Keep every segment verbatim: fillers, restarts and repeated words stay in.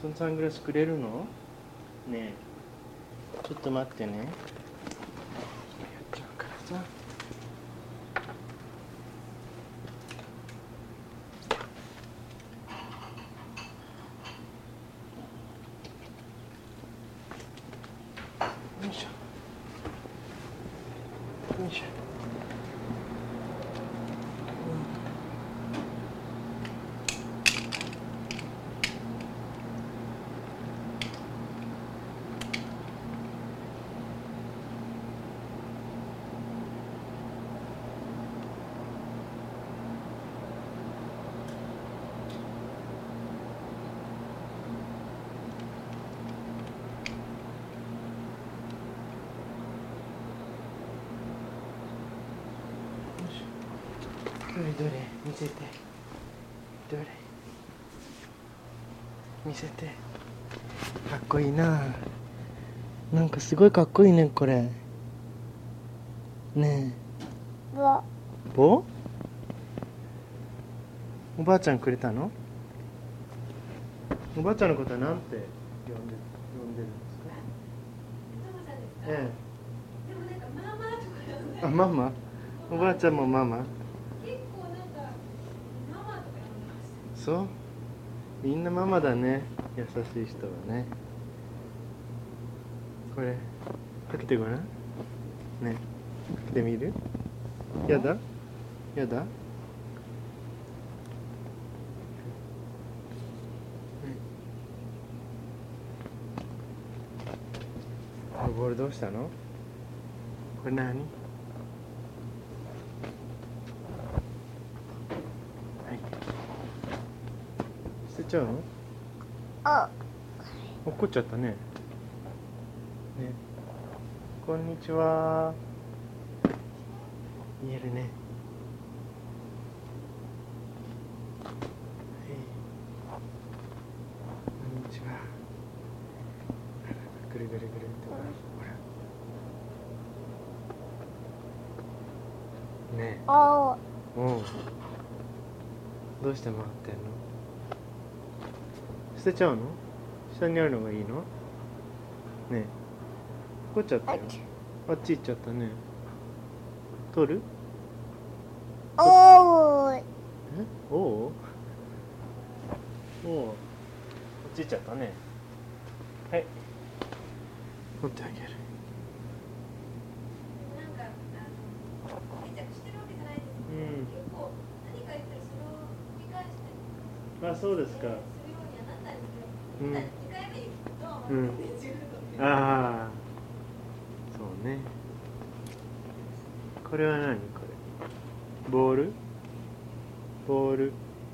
そのサングラスくれるの？ねえ、ちょっと待ってね。やっちゃうからさ。よいしょ。よいしょ。どれどれ見せて、どれ見せて。かっこいいな。なんかすごいかっこいいねこれ。ねえ。 ぼ。 ぼ？おばあちゃんくれたの？おばあちゃんのことはなんて呼んで呼んでるんですか？ええ。でもなんかママとか呼んでる。あ、ママ？おばあちゃんもママ？ 結構なんかママとか呼んでました。 そう？みんなママだね。優しい人はね。これかけてごらん。ね、かけてみる？やだ？やだ？ボールどうしたの？これ何？はい。捨てちゃうの？ あ。 落っこっちゃったね。ね。こんにちは。言えるね。はい。こんにちは。ぐるぐるぐるってほら。ねえ。 あ。 うん。どうして回ってんの？捨てちゃうの？下にあるのがいいの？ねえ。落っこっちゃったよ。あっち行っちゃったね。取る？ おーい。 え？おお？おお。こっち行っちゃったね。はい。取ってあげる。 なんかあの定着してるわけじゃないですけど、 うん。 結構何か言ったらそれを繰り返してあ、そうですか。 するようにはなったんですけど、 うん。 にかいめに聞くとうん全然違うと思う。 ああ。そうね。これは何？これ。ボール？ボール。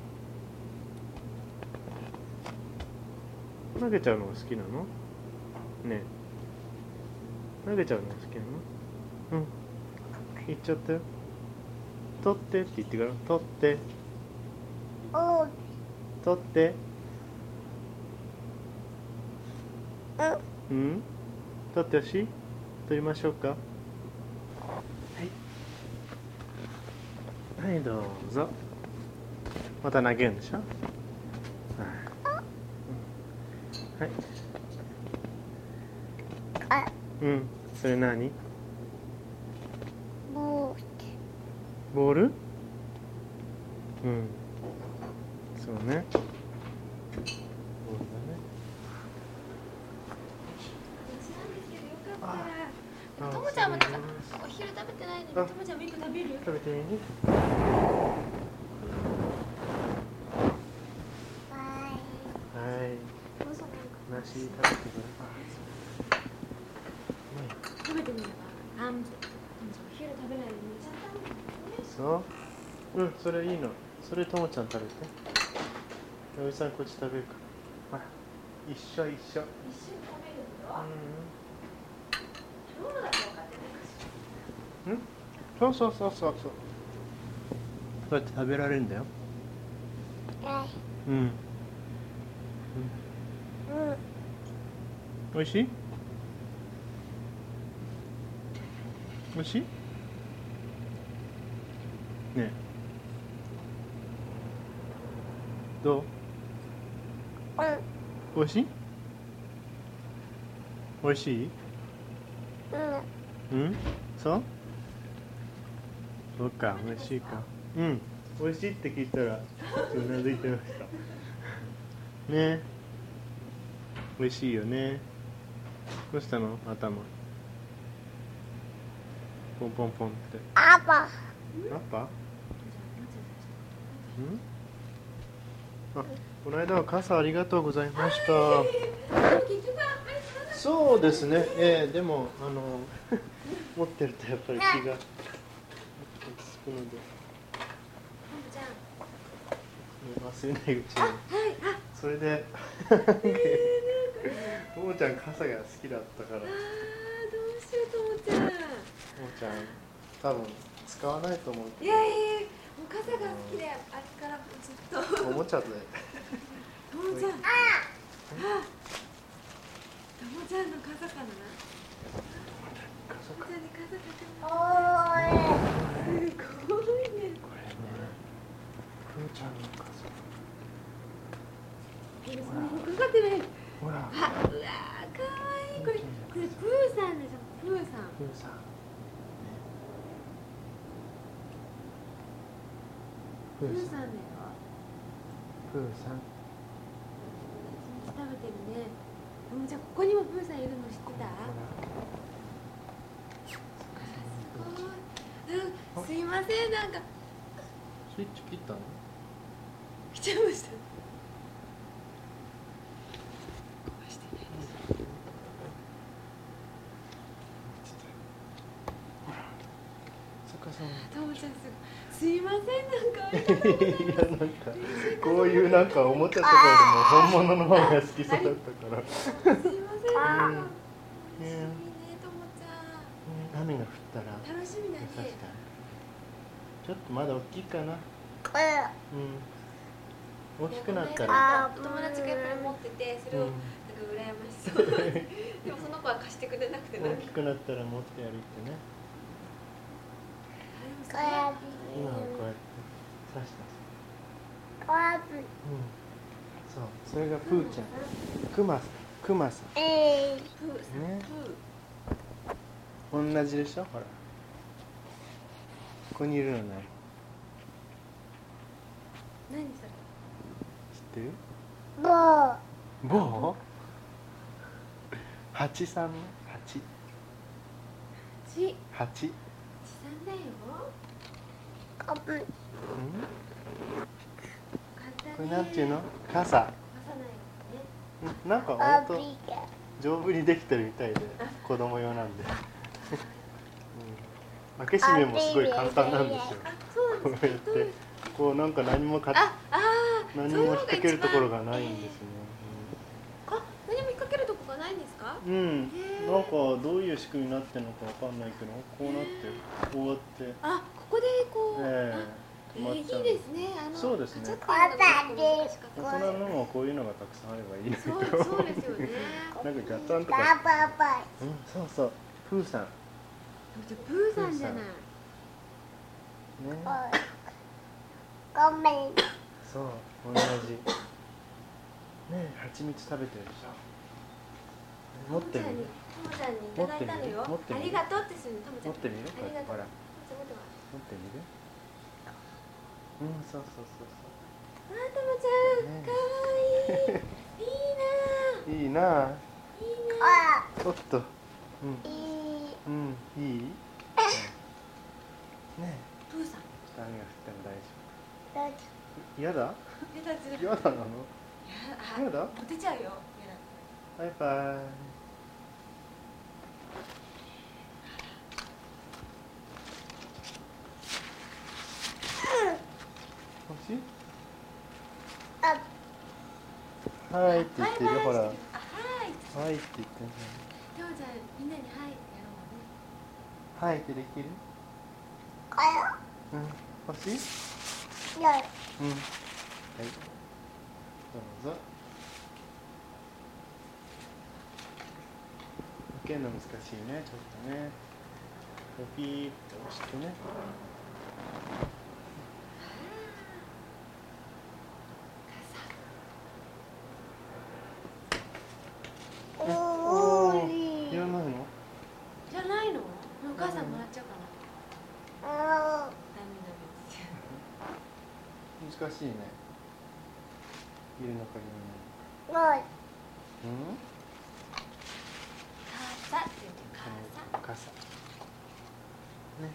投げちゃうのが好きなの？ねえ。投げちゃうのが好きなの？うん。言っちゃったよ。取ってって言ってから、取って。 おー。 取って。 うん。 うん？取ってほしい？取りましょうか。はい。はい、どうぞ。また投げるんでしょ？はい。 あ。 うん。それ何？ ぼー。 ボール？うん。そうね。ボールだね。 私なんですけど、よかったら。 あともちゃんもなんかあお昼食べてないのに、 あともちゃんも一個食べる？ 食べていい？はい。 どうぞなんか梨食べてください。 食べてみれば。あん。ともちゃんお昼食べないのに寝ちゃったんだよね。 そう？うん、それいいの。それともちゃん食べて。おじさんこっち食べるから。ほら、一緒一緒。 一緒に食べるの？ うロールだと分かってないかしん。うん？そうそうそうそうそう。そうやって食べられるんだよ。 はうん。うん。 い。うん。 おいしい？おいしい？ねえ。どう？ うん。 おいしい？おいしい？ うんうん？そうそうか、おいしいか。うん、おいしいって聞いたらうなずいてましたね。おいしいよね。どうしたの？頭ポンポンポンって。 パパアッパ？ん？あ、この間は傘ありがとうございました。そうですね、えー、でもあの持ってるとやっぱり気がつくので、忘れないうちに。それでともちゃん傘が好きだったから。 あー、どうしよう、ともちゃん。 ともちゃん多分使わないと思うけど。 いやいや、もう傘が好きで、あれからずっと。 おもちゃで。 ともちゃん。あ、ともちゃんの傘かな。ともちゃんに傘かけおます。すごいね。 これね、ふーちゃんの傘。 かかってない。 ほら。 あ、うわー、かわいい。これ、これプーさんでしょ。プーさん。 ふーさん。 プーさんだよ。 ふーさん。 食べてるね。ともちゃん、ここにもプーさんいるの知ってた？すごい。うん、すいません、なんか。 スイッチ切ったの？ 来ちゃいました。ともちゃん、すいません、なんかありがとうございます。 いや、なんかこういうなんかおもちゃとかよりも本物の方が好きそうだったから。 すいません、なんか。 うん楽しみね、ともちゃん。 雨が降ったら楽しみだね。 ちょっとまだ大きいかな。 これうん。大きくなったら。 お友達がやっぱり持ってて、それをなんか羨ましそう。でもその子は貸してくれなくて、 大きくなったら持って歩いてね。 これ今はこうやって刺した。 こうん。そう、それがプーちゃん。クマさん。クマさん。 れえープーさん、 ねプー。 同じでしょ、ほら。ここにいるのね。 何それ？ 知ってる？ ぼうぼう？ハチさんね。ハチ。 ち、 ハチ。 ちさんだよ。 かぶうん？ 簡単ね。 これなんていうの？傘。 傘ないよね。 うんなんかか割とびが丈夫にできてるみたいで、子供用なんで。うん、開け閉めもすごい簡単なんですよ。 あ、そうなんこうやっですか。 て、こうなんか何もかあ、あー、 何そういうのがも引っ掛けるところが一番ないんですね。 あ、何も引っ掛けるとこがないんですか？ うん、うんへーなんかどういう仕組みになってるのかわかんないけど、こうなってる、こうやって、 あ、ここでこう。 えあええー、いい止まっちゃう。 ですね。あの、 そうですねカチャっていうのが難しかった大人のもこういうのがたくさんあればいいんだけど。 そう、そうですよね。 なんかガタンとか。 パパパうん、そうそう、プーさん。ね。 プーさんじゃない。 ごめんそう、同じ。ねえ、蜂蜜食べてるでしょ。持ってみる。 ともちゃんにいただいたのよ。 持ってみるありがとうってするの、ともちゃん。 持ってみる。 ありがとう。 ほら、 持って持ってみる。うん、そうそうそうあー、ともちゃん、 ねかわいい。いいなそう。いいなあ。 ぁ。いいなあおっと。うん、 いいうん、いい。ねえ、 プーさん。 雨が降っても大丈どうぞ夫。やだ。 出たずる。 やだなの。 ややだモテちゃうよ。やだ。 バイバイ。欲しい？ あはいって言ってるよ、ほら。はあ、はい。 いって言ってんじともちゃん、みんなにはいやろうね。 ゃん。はいってできる？ これうん。欲しい？ よいうん。はい。どうぞ。開けるの難しいね、ちょっとね。ピーって押してね。 難しいね。いるのかいない。 らない。うん？ 傘って言って傘。 傘。ね。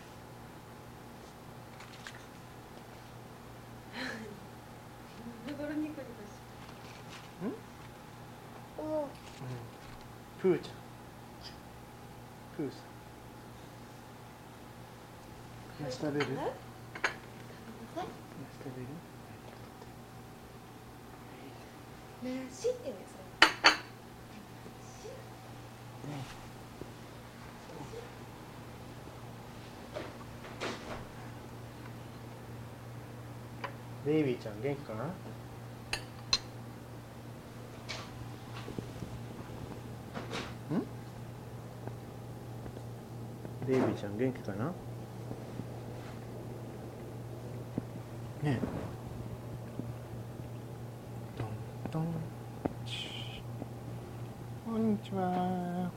心ニコニコしうん？ うん。 プーちゃん。プーさん。梨食べる？梨食べる？ 梨って言うんですよ。 ベイビーちゃん元気かな？ん？ベイビーちゃん元気かな？ねえ。トントン。こんにちは。んんんんん。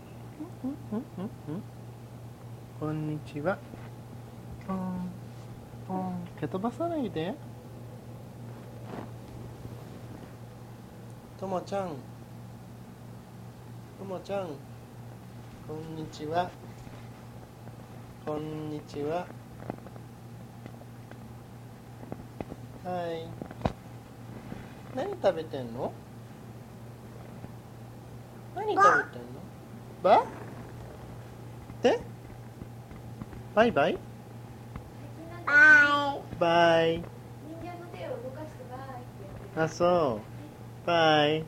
こんにちは。ポンポン。蹴飛ばさないで。ともちゃん。ともちゃん。こんにちは。こんにちは。はい。何食べてんの？何食べてんの？バ？で？バイバイ？ バイ。 バイ。 人形の手を動かしてバイってやってる。 あ、そう。バイ。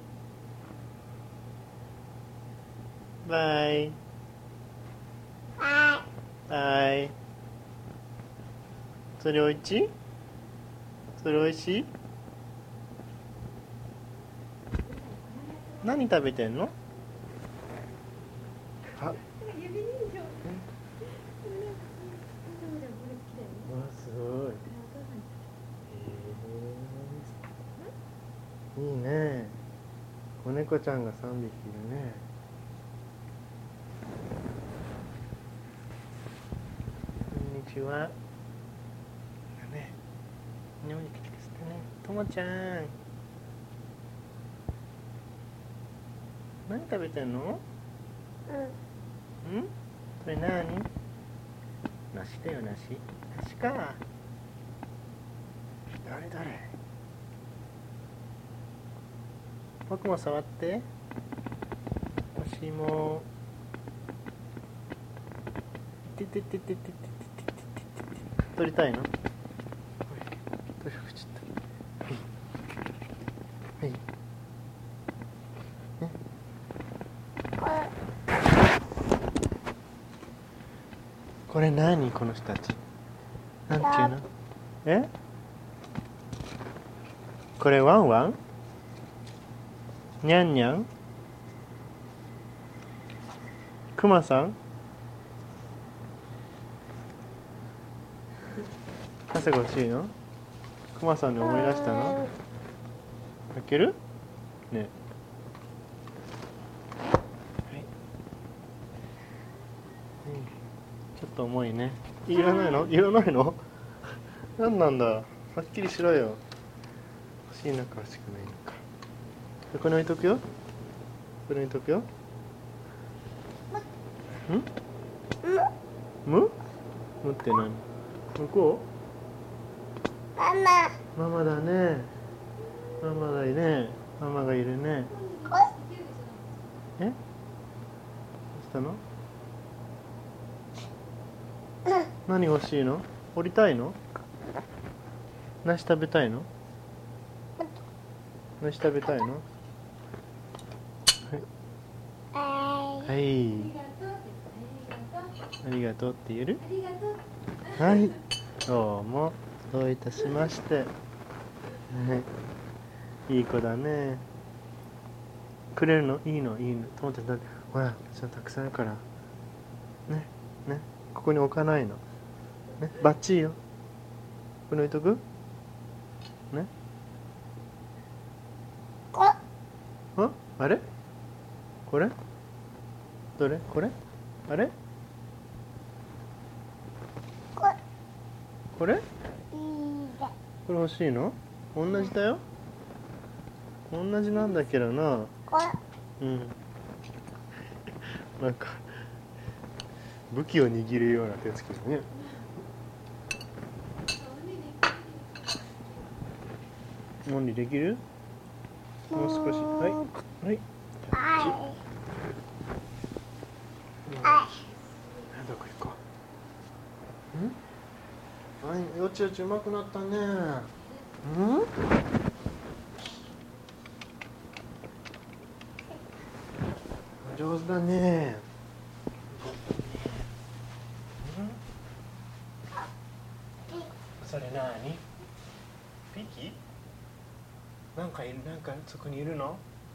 バイ。 バイ。 バイ。それおいしい？それおいしい？何食べてんの？あ、 指人形。わすごい。いいね。子猫ちゃんがさんびきいるね。こんにちは。ね。におい来てくださってね。ともちゃん。何食べてんの？ うん。 ん？それ何？梨だよ、梨。梨か。誰誰？僕も触って。私も。てててててててててて取りたいの？取りかけちゃった。はい。はい。ね。 これ。 これ何？この人たち。なんていうの？え？これワンワン？にゃんにゃん？クマさん？傘が欲しいの？クマさんで思い出したの？開ける？ね。はい。ちょっと重いね。いらないの？いらないの？なんなんだ。はっきりしろよ。欲しいのか欲しくないのか。ここに置いとくよ。ここに置いとくよ。ん？む？むって何？向こう？ ママ。 ママだね。ママだいね。ママがいるね。え？どうしたの？何欲しいの？降りたいの？梨食べたいの？梨食べたいの？はい。はい。ありがとうって言える？ ありがとう。 はい。どうも。どういたしまして。はい。いい子だね。くれるの？いいの？いいの？と思ってだってほら、じゃたくさんあるから。ね。ね。ここに置かないの。ね。バッチリよ。ここに置いとく？ね。 こ。 あ？あれ？これ？どれ？これ？あれ？ こ。 これ？ いいね。 これ欲しいの？ 同じだよ。同じなんだけどな。 これうんなんか武器を握るような手つきだね。オンリーできる？もう少し。はいはい。 はいうんはどこ行こう。ん？はい、よちよちうまくなったね。うん？上手だね。うん？それなに？ピキ？なんかいる、なんかそこにいるの？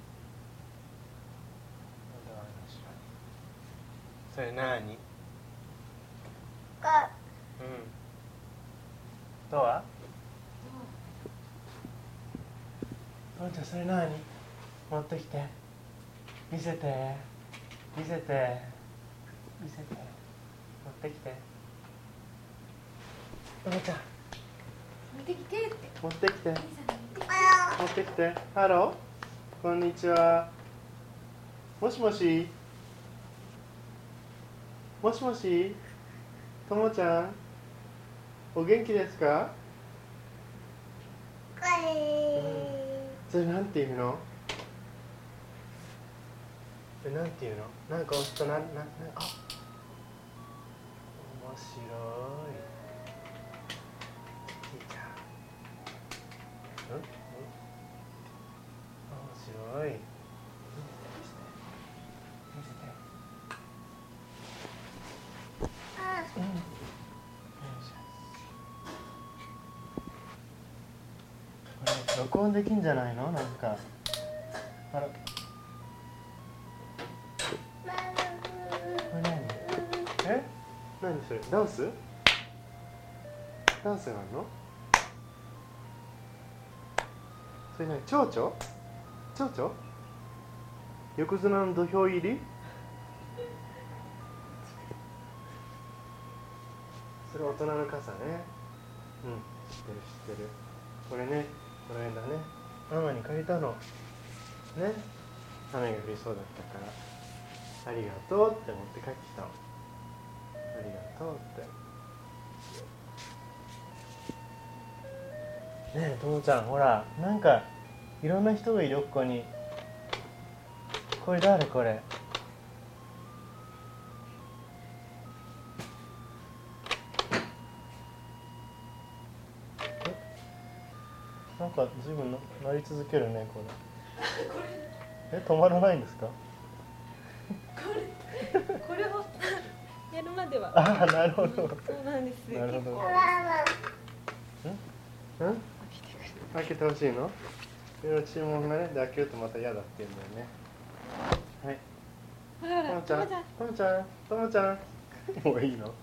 それなに？ いうん。どうは？おんちゃんそれなに？持ってきて。見せて。見せて。見せて。持ってきて。おんちゃん。 持ってきてって。 持ってきて。 お兄さんに持ってきて。 持ってきて。ハロー。こんにちは。もしもし。もしもし。ともちゃん。お元気ですか？ これそれなんていうの？それなんていうの？なんか押すとなんなんなんあ。面白い。いいじゃん。うん？うん？面白い。見せて。見せて。うん。よいしょ。これ録音できんじゃないの？なんか。あら。これ何？え？何それ？ダンス？ダンスがあるの？それ何？蝶々？蝶々？横綱の土俵入り？それ大人の傘ね。うん、知ってる知ってる。これね、この間ね、ママに借りたの。ね、雨が降りそうだったから、ありがとうって持って帰ってきたの。ありがとうって。ねえ、ともちゃん、ほら、なんかいろんな人がいる、ここに。これ誰これ？なんかずいぶんなり続けるね、これ。え、止まらないんですか？ これこれをやるまでは。 ああ、なるほど。 そうなんです。 なるほど。 結構うん？うん？開けてほしいの？いろいろ注文がね、で開けるとまた嫌だって言うんだよね。はい。 ほらほら、 ともちゃん、ともちゃん、ともちゃん。もういいの？ほ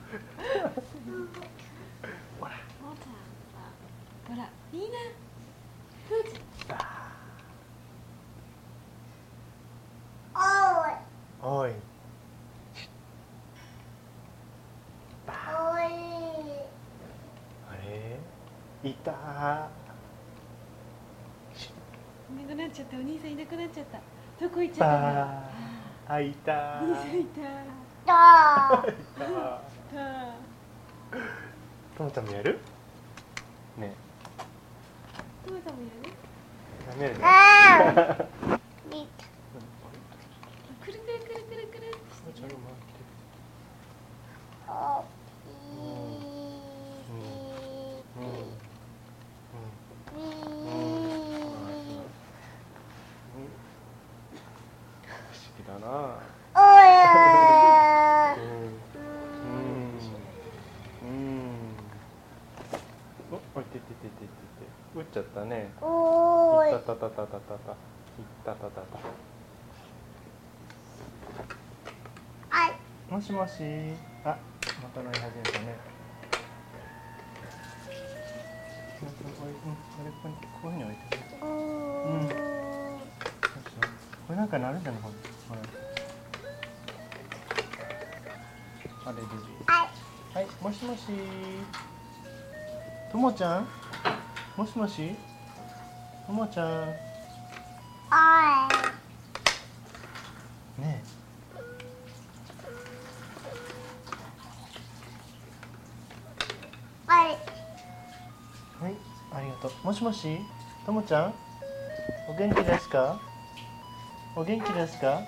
ら。 もうちゃんはほら、いいな。ふーちおいおい。 おいあれ？いたー。 いなくなっちゃった。お兄さんいなくなっちゃった。どこ行っちゃったんだろう。 ばー。あ、いたー。 お兄さんいた。 だいたー。 た。 ともちゃんもやる？ねトモちゃんもやる？ え。やめるね。 あみくるくるくるくるくるってしてる。 おだな。 おやうんうんうんお、おいてててててて打っちゃったね。 おいいったたたたたたたいったたたた。 はいもしもし。あ、また鳴り始めたね。うん、これここにこういうふうに置いてる。うん。これなんか鳴るんじゃない？ほら。あれで。 はいはい、もしもし。ともちゃん。もしもし。 ともちゃんはねい。はい。 え、はい、ありがとう。もしもし、ともちゃんお元気ですか？お元気ですか？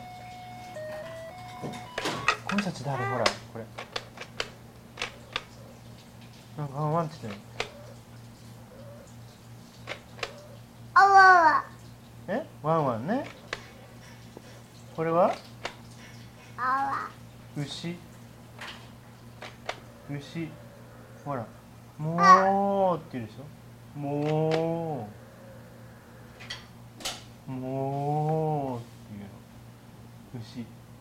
この人たち誰？ほら、これなんかワンワンって言ってる。 あわわ。 え、ワンワンね。これはあわ。 牛。牛。ほら、もーって言うでしょ。もー。もーっていうの。牛。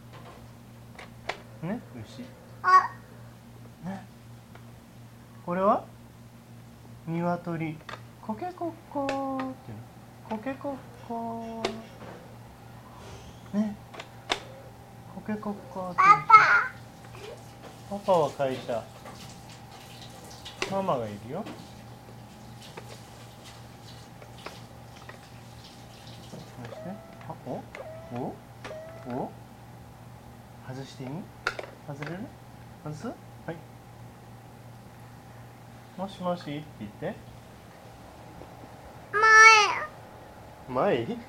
ね、牛。 あ。 ね。これは鶏。コケコッコーっていうの。コケコッコー。ね。コケコッコーって言うでしょ。パパは会社。ママがいるよ。そして、あ、お、お、お、外していい？外れる？外す？はい。もしもしって言って。前？前？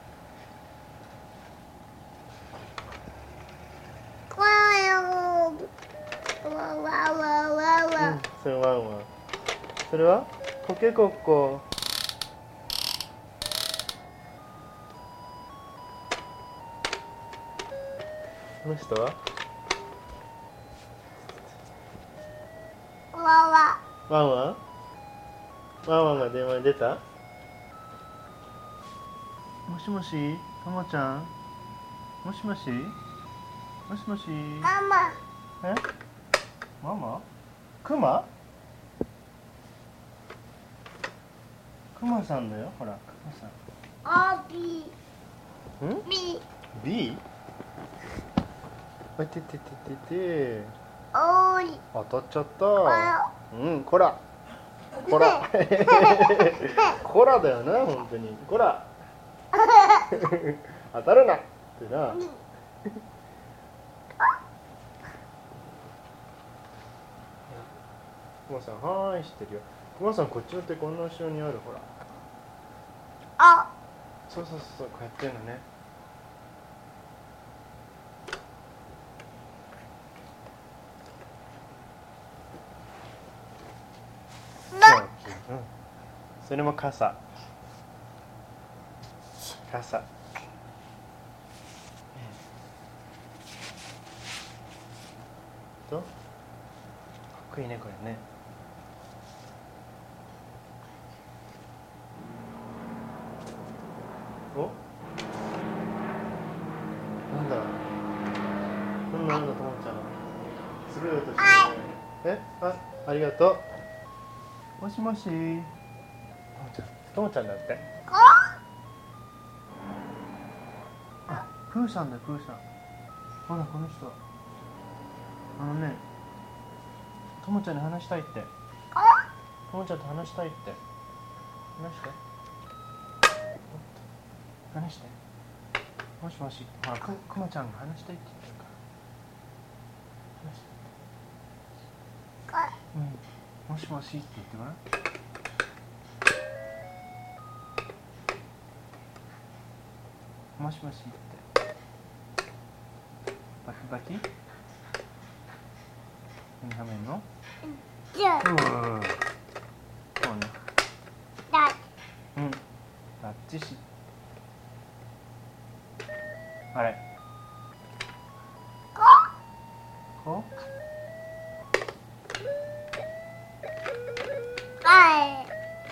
これを。わわわわわ。 うん、それワンワン。それはコケコッコ。この人はわわ。 ワンワン？ワンワンが電話に出た？もしもし、ともちゃん。もしもし。もしもし。 ママ。 え？ママ？クマ？クマさんだよ。ほら、クマさん。 あび。 ん？ び。 B？あ、ててててて。 おい。 当たっちゃっこた。うん、こら。こら。こらだよな、本当に。こら。当たるな。ってな。クマさん、はーい、知ってるよ。クマさん、こっちの手、こんな後ろにある、ほら。 あ。 そうそうそう、こうやってるのね。 な。 うん、それも傘。傘。と、かっこいいね、これね。お、なんだなんだなんだ、ともちゃん。すごい音してるね。え、あ、ありがとう。もしもし。ともちゃん、ともちゃんだって。あ、プーさんだよ、プーさん。ほら、この人。あのね、ともちゃんに話したいって。ともちゃんと話したいって。話して。話して。もしもし。ほら、く、くまちゃんが話したいって言ってるから。話して。うん。もしもしって言ってごらん。もしもしって。バキバキ？何はめんの？ じゃあ。 うん。そうね。 だ。 うん。バッチシ。あれ。こ？ はい。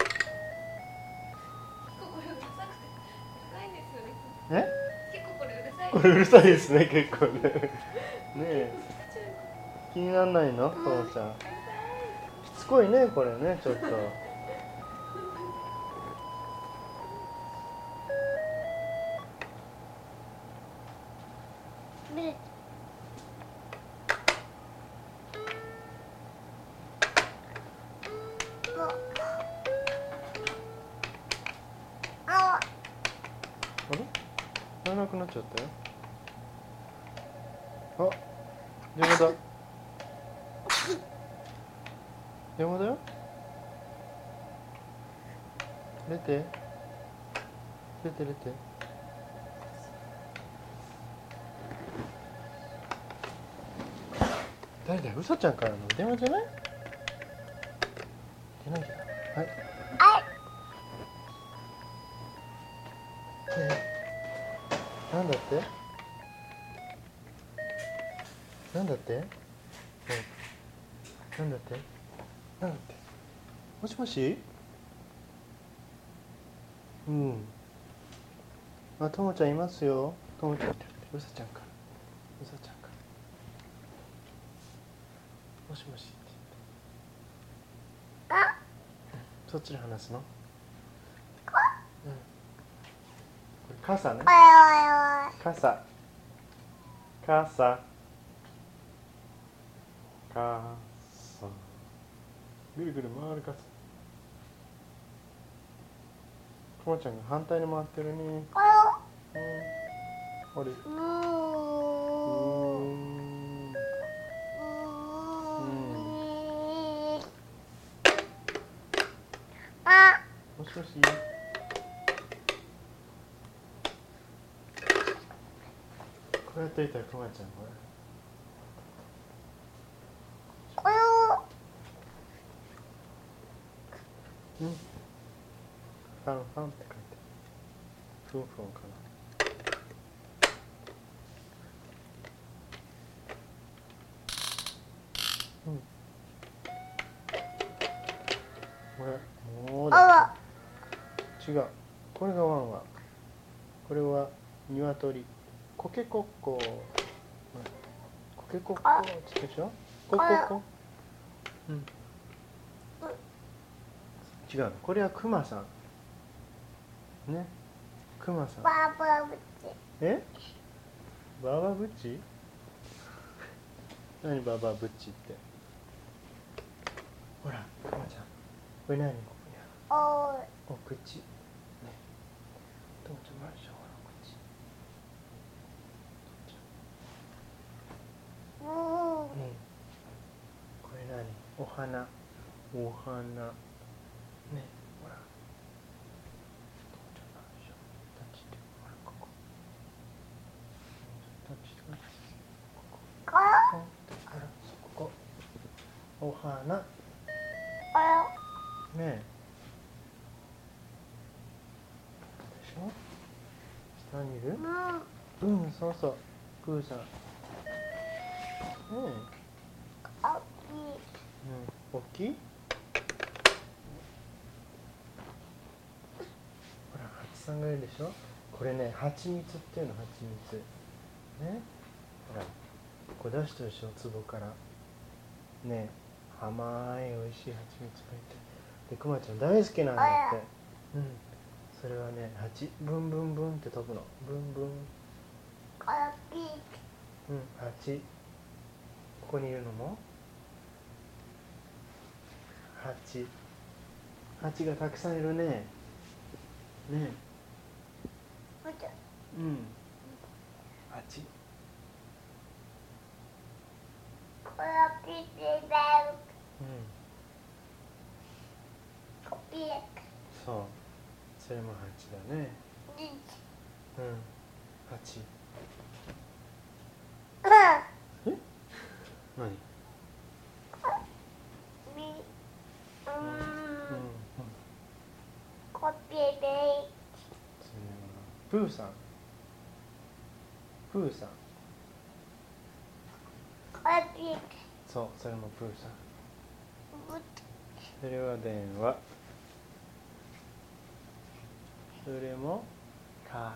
ここれうるさくてうるさいんですよね。 え？ 結構これうるさい。 これうるさいですね、結構ね。ねえ。気にならないの、ともちゃん。しつこいね、これね、ちょっと。 び。 なくなっちゃったよ。あ、電話だ。電話だよ。出て。出て出て。誰だよ、うさちゃんからの電話じゃない？出ないけど。はい。ねえ、なんだって？なんだって？うん。なんだって？なんだって？もしもし？うん。あ、ともちゃんいますよ。ともちゃん、うさちゃんから。うさちゃんから。もしもしって言って。そっちで話すの？うん。これ傘ね。傘。傘。傘。ぐるぐる回る傘。ともちゃんが反対に回ってるね。うん。あれ。うーん。もしもし。こうやっといたらくまちゃんこれ。うん。ファンファンって書いて。フンフンかな。うん。これもうだ。違う。これがワンワン。これは鶏。コケコッコー。コケコッコーって言ったでしょ。コココ。うん。違う。これはクマさん。ね。クマさん。 ババブチ。 え？ババブッチ？何ババブッチって。ほら、クマちゃん。これ何？ここにある。 おお口。ね。どうぞましょう。 うん。 うん。これ何？お花。お花。ね。ほら。どうぞましょう。タッチして。ほら、ここ。タッチして。ここ。 こほら、そこ。お花。ねえ。でしょ？下にいる？うん、そうそう。プーさん。ねえ。 大きい。 うん。大きい？ほら、ハチさんがいるでしょ。これね、ハチミツっていうの、ハチミツ。ね。ほら、これ出したでしょ、壺から。ね、甘い美味しいハチミツがいて。で、クマちゃん大好きなんだって。うん。それはね、ハチ、ブンブンブンって飛ぶの。ブンブン。 大きい。 うん、ハチ。ここにいるのもハチ。ハチがたくさんいるね。ね。うん。ハチ。 これピピベル。 うん。 コピー。 そう。それもハチだね。うん。ハチ。 うん。 え？何？ み。ううん。うん。 ん。コピーベル。 それはプーさん。プーさん。 コピー。 そう、それもプーさん。それは電話。それも傘。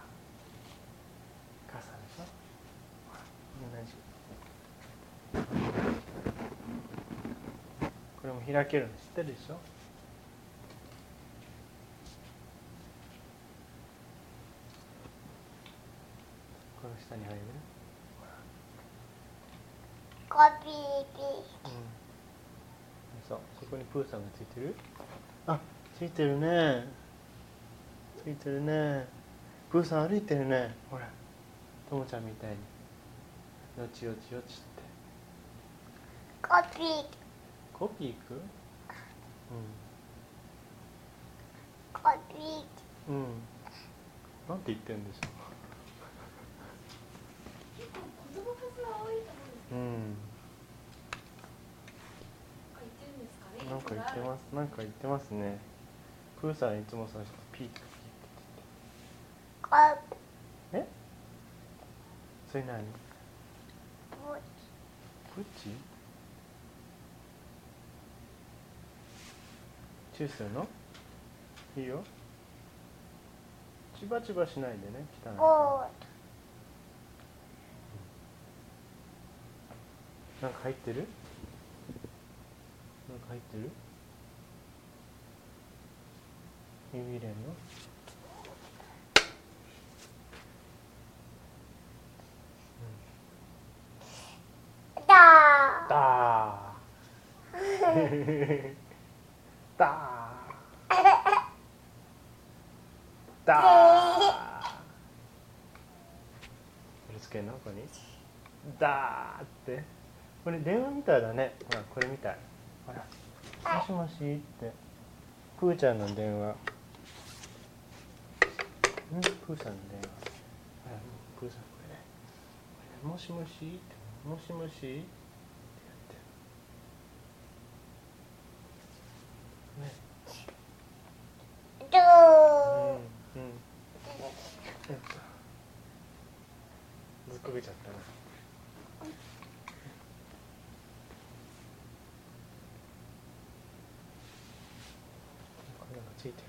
傘でしょ。同じ。これも開けるの知ってるでしょ。この下に入る。 コピーピー。 うん。そう、そこにプーさんがついてる。あ、ついてるね。ついてるね。 プーさん歩いてるね。ほらともちゃんみたいによちよちよちって。 コピーコピー行く？ コピーうんうん。なんて言ってんでしょ結構子供数は多いと思うんですう。うん。 けど、なんか言ってるんですかね。 なんか言ってます。なんか言ってますね。プーさんいつもさピーってコえ？それ何？ ププチ？チューするの？いいよ。チバチバしないでね、汚い。 ボなんか入ってる？なんか入ってる？指入れんの？ ーだーだーだーだーこれつけんの？ここにだーって。これ電話みたいだね。ほらこれみたい。ほらもしもしってプーちゃんの電話。んプーさんの電話。ほらプーさんこれね。もしもしってもしもしってやってね。 ドーうんうん。えっとずっこけちゃったな。これがついてるね。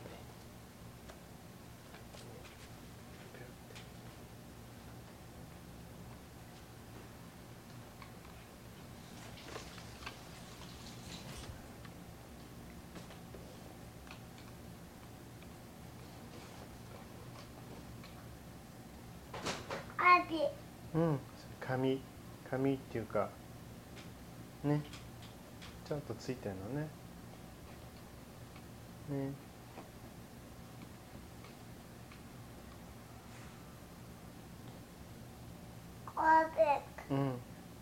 アビうん、紙紙っていうかね、ちゃんとついてるのね。ね。 コビうん。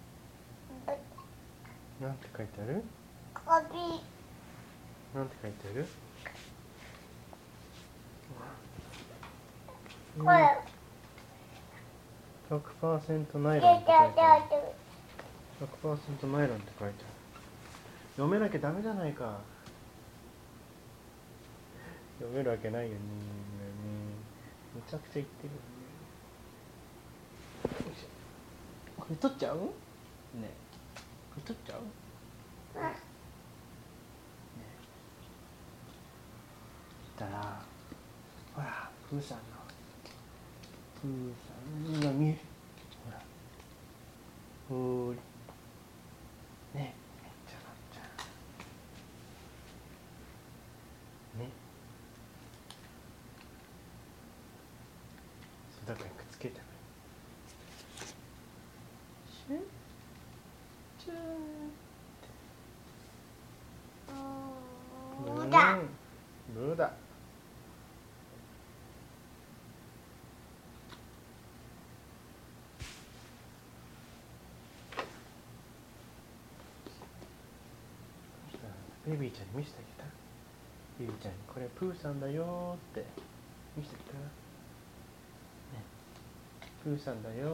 なんて書いてある？ コビなんて書いてある？ これひゃくパーセントナイでロンって書いてある。 ででひゃくパーセントナイロンって書いてある。読めなきゃダメじゃないか。読めるわけないよね。めちゃくちゃ言ってるよね。よいしょ。これ取っちゃう？ね。これ取っちゃう？そしたら、ほら、プーさんの、プーさんが見える。ほら、ほーり。ね、めっちゃなっちゃう。ね。そうだからくっつけてシュッチューーだブーだ。ベビーちゃんに見せてあげた。ベビーちゃんにこれプーさんだよって見せてあげた。ね、プーさんだよって。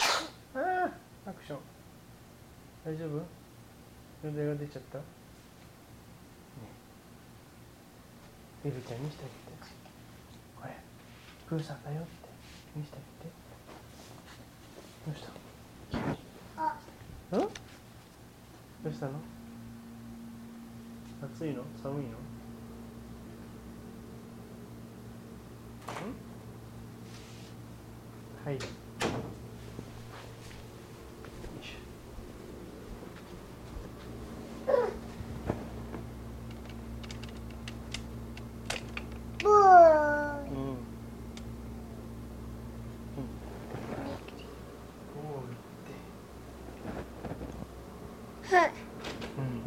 ああ、アクション。大丈夫？よだれが出ちゃった？ね、ベビーちゃんに見せてあげて。これプーさんだよって見せてあげて。どうした？ あうん？どうしたの？暑いの？寒いの？ん？はい。よいしブーょ。うん。うん。こう言って。 ふんうん。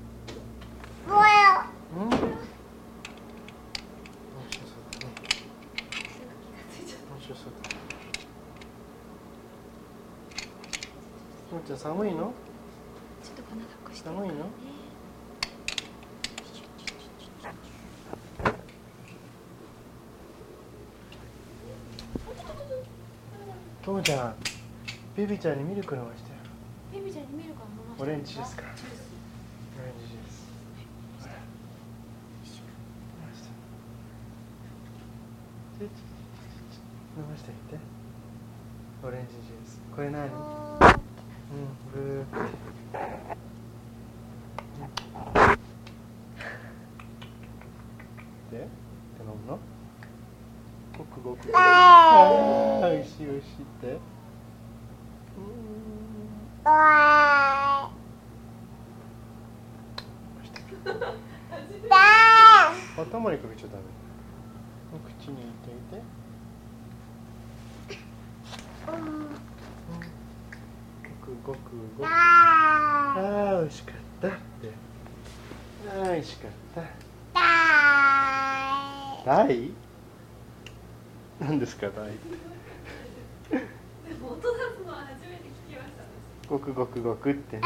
ぼようん。よし、そうだね。 ともちゃん寒いの？ ちょっとこんな格好してるからね。 寒いの？ともちゃん、ベビーちゃんにミルク飲ましてよ。 ベビーちゃんにミルクは飲ませて。 オレンジですか？ ジュース。 オレンジジュース。ほら飲まして飲ましてみて。オレンジジュース。これ何？うん、ブー。で、で飲むの？ごくごく。ああ、おいしいおいしいって。頭にかけちゃダメ。口に入れてみて。ごくごくごく。ああ、美味しかったって。ああ、美味しかった。大？何ですか大って。 でも音出すのは初めて聞きました。 ごくごくごくってね。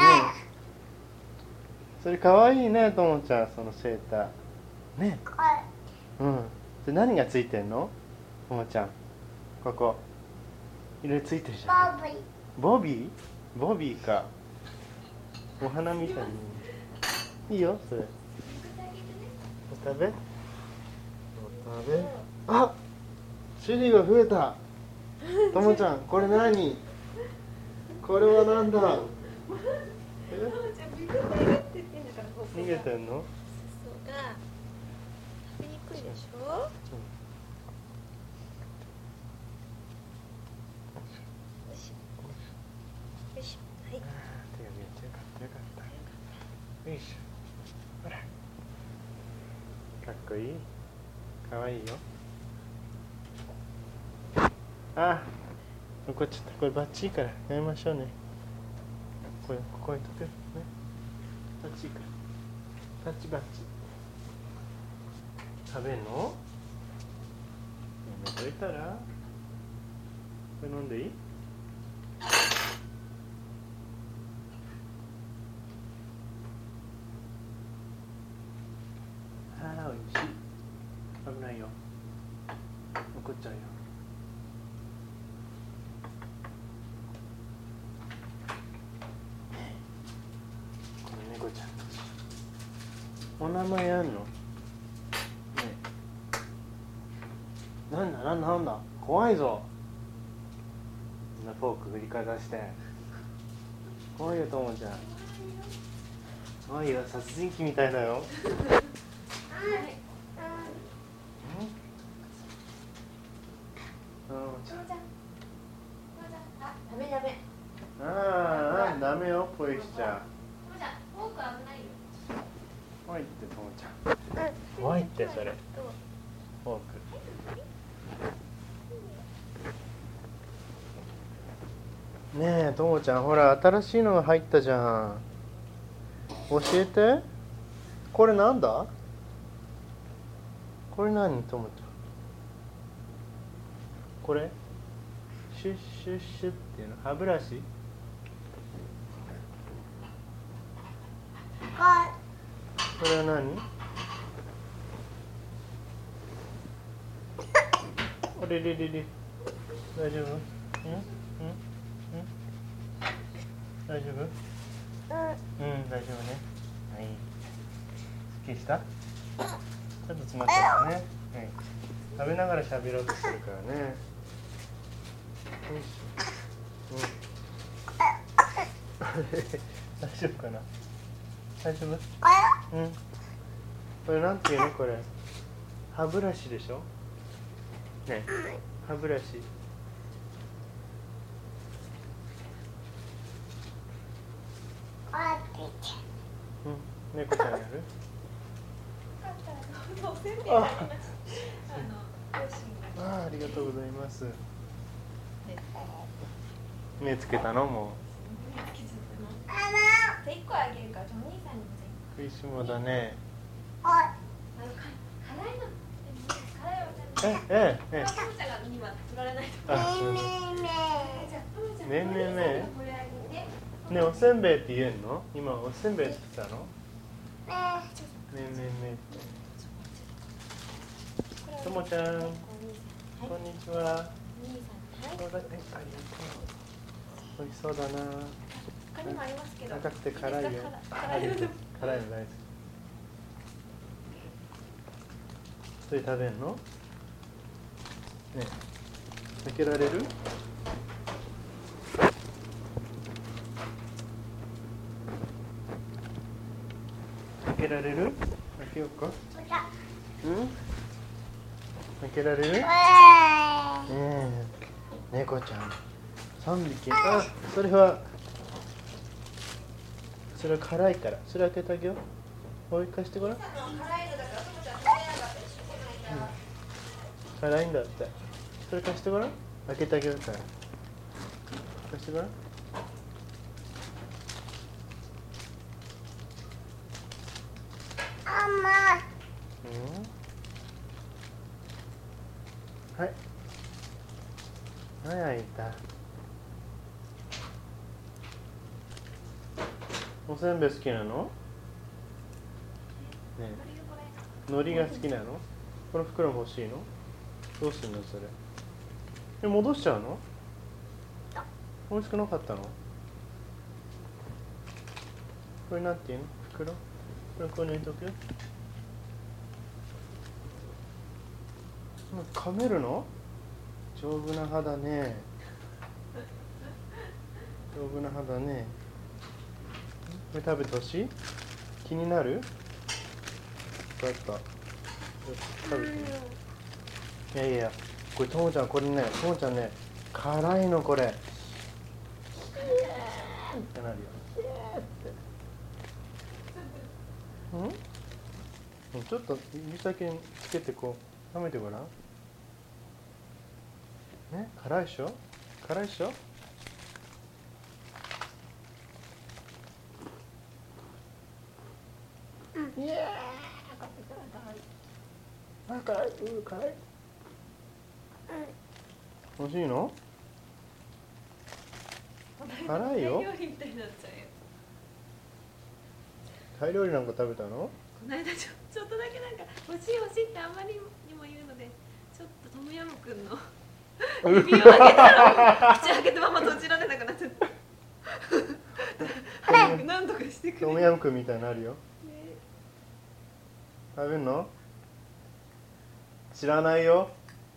それかわいいね、ともちゃん、そのセーター。ね。うん。で何がついてんの？ともちゃん。ここ。いろいろついてるじゃん。ボビー？ボビーか。お花みたいに。いいよ、それ。お食べ？お食べ？あ！種類が増えた。ともちゃん、これ何？これはなんだ？え？逃げてんの？ そうが食べにくいでしょ？うん、よしよし、はい。 手が見えてよかったよかった。よいしょ。ほら。かっこいい。かわいいよ。あ、残っちゃった。これバッチリからやめましょうね。これここにとくね。バッチリから。バッチバッチ。食べんの？やめといたら？これ飲んでいい？ああ、おいしい。危ないよ。残っちゃうよ。この猫ちゃん。お名前あんの？ねえ。なんだなんだなんだ。怖いぞ。こんなフォーク振りかざして。怖いよ、ともちゃん。怖いよ、殺人鬼みたいだよ。 ダメダメ。 ああ、ダメよ、ポイしちゃ。 ともちゃん、フォーク危ないよ。 怖いってともちゃん。怖いってそれ。フォーク。ねえ、ともちゃん、ほら新しいのが入ったじゃん。教えて。これなんだ？これ何、ともちゃん。これ？シュッシュッシュッっていうの、歯ブラシ？これは何？あれれれれ。大丈夫？うん？うん？うん？大丈夫？うん、大丈夫ね。はい。すっきりした？ちょっと詰まっちゃったね。はい。食べながら喋ろうとするからね。よいしょ。うん。大丈夫かな？大丈夫？うん。これなんていうのこれ？歯ブラシでしょ？ね、歯ブラシ。うん、猫ちゃんやる？ああ、ありがとうございます。目つけたのもう。一個あげるから、お兄さんにも食いしん坊だね。え、え、え。あ、すみません。ねえねえねえ。 ねえ、おせんべいって言えんの？今おせんべいって言ってたの？ねえねえねえって。ともちゃん、こんにちは。そうだね、ありがとう。美味しそうだな。 他にもありますけど。 赤くて辛いよ。辛いの大好き。一人食べんの？ねえ、開けられる？開けられる？開けようか。うん？開けられる？ねえ、猫ちゃん三匹。あ、それはそれは辛いから。それ開けてあげよう。もう一回してごらん。うん、辛いんだって。それ貸してごらん。開けてあげるから。貸してごらん。うん、はい。はい、開いた。おせんべい好きなの？ねえ、海苔が好きなの？この袋欲しいの？どうするのそれ？え、戻しちゃうの？美味しくなかったの？これなんていうの？袋？これここに置いとくよ。噛めるの？丈夫な歯だね。丈夫な歯だね。これ食べてほしい？気になる？分かった。食べてみ。いやいや、これともちゃん、これね、ともちゃんね、辛いのこれ。ってなるよ。うん？ちょっと指先につけてこう舐めてごらん。ね、辛いでしょ？辛いでしょ？うん。いやー、辛い、うん、辛い。欲しいの？辛いよ。 タイ料理みたいになっちゃうよ。 タイ料理なんか食べたの？ この間ちょちょっとだけなんか欲しい欲しいってあんまりにも言うので、ちょっとトムヤムくんの指を開けたら口開けてママ閉じられなくなっちゃった。早く何とかしてくれ。 トムヤムくんみたいになるよ。 ね、 食べるの？知らないよ。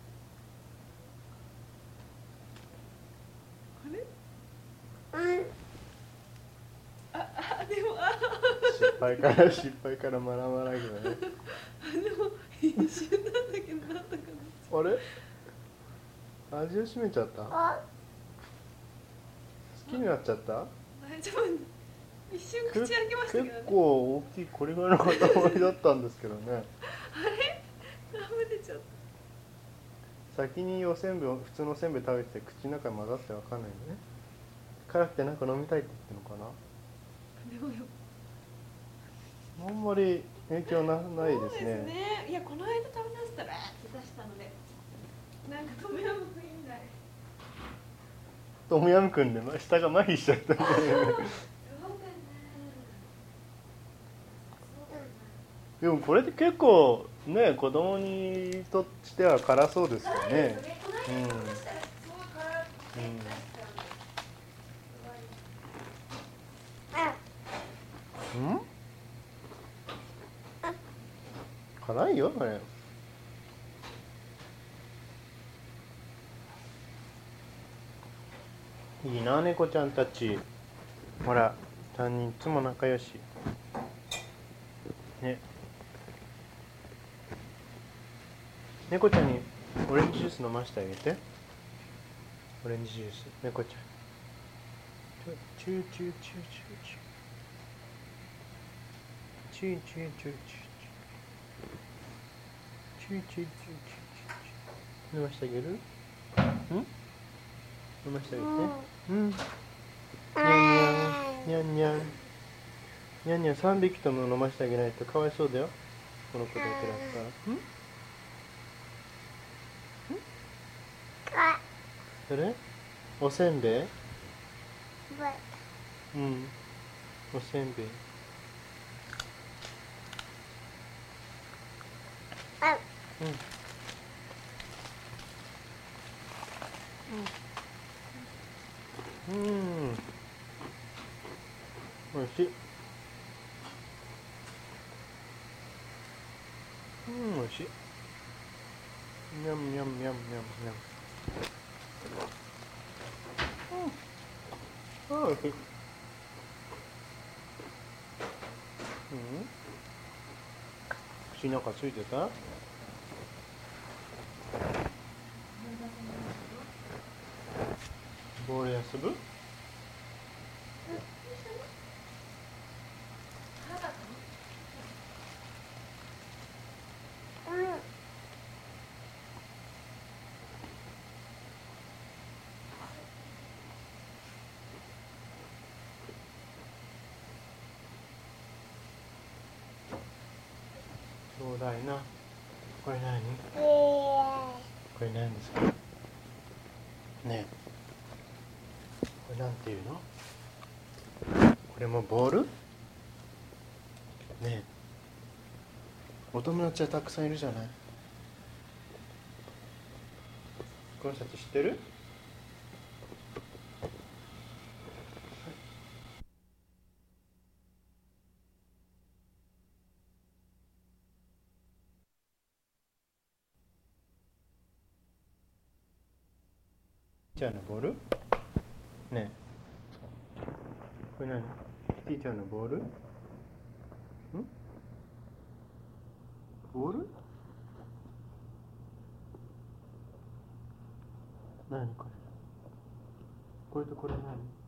あれ？ああ、でもあ失敗から失敗から学ばないけどね。 でも一瞬なんだけどなんだかな。 あれ？味を占めちゃった？好きになっちゃった？ 大丈夫？一瞬口開けましたけどね。 結構大きいこれぐらいの塊だったんですけどね。 あれ？ダメ出ちゃった。 先におせんべいを普通のおせんべい食べて口の中に混ざってわかんないよね。辛くてなんか飲みたいって言ってるのかな。 でもよ、 あんまり影響なないですね。 そうですね。いや、この間食べさせたらって出したので、なんかトムヤムクン以来。 トムヤムくんで下が麻痺しちゃったんだよね。 そうかな。 でもこれって結構ね、子供にとしては辛そうですよね。うん。うん。うん？辛いよこれ。いいな、猫ちゃんたち。ほら、さんにんいつも仲良し。ね。猫ちゃんにオレンジジュース飲ませてあげて。オレンジジュース、猫ちゃん。チューチューチューチューチュー。チューチューチューチューチュー。チューチューチューチューチュー。チューチューチューチューチュー。飲ませてあげる？ん？飲ませてあげて。うん。にゃんにゃん。にゃんにゃん。にゃんにゃんさんびきとも飲ませてあげないとかわいそうだよ。この子だけだったら。ん？ん？それ？おせんべい？ うん、おせんべい。 あ、 うん、うん、おいしい。うん、おいしい。にゃんにゃんにゃんにゃんにゃん。うん、おいしい。うん、口なんかついてた？ボール遊ぶ？そうだいな。これ何？これ何ですか？ねえ、これなんていうの？これもボール？ねえ、お友達はたくさんいるじゃない。この人たち知ってる？ティーチャーのボール？ねえ、これ何？ティーチャーのボール？ん？ボール？何これ？これとこれ何？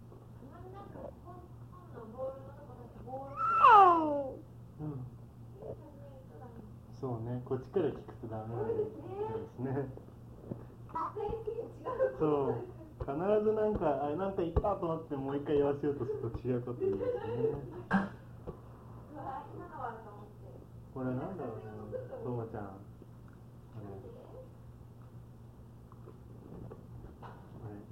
うん。そうね、こっちから聞くとダメなんですね。そう、必ずなんか、あれなんか言ったと思ってもう一回言わせようとすると違うこと言うんですね。これなんだろうね、ともちゃん。これ。これ。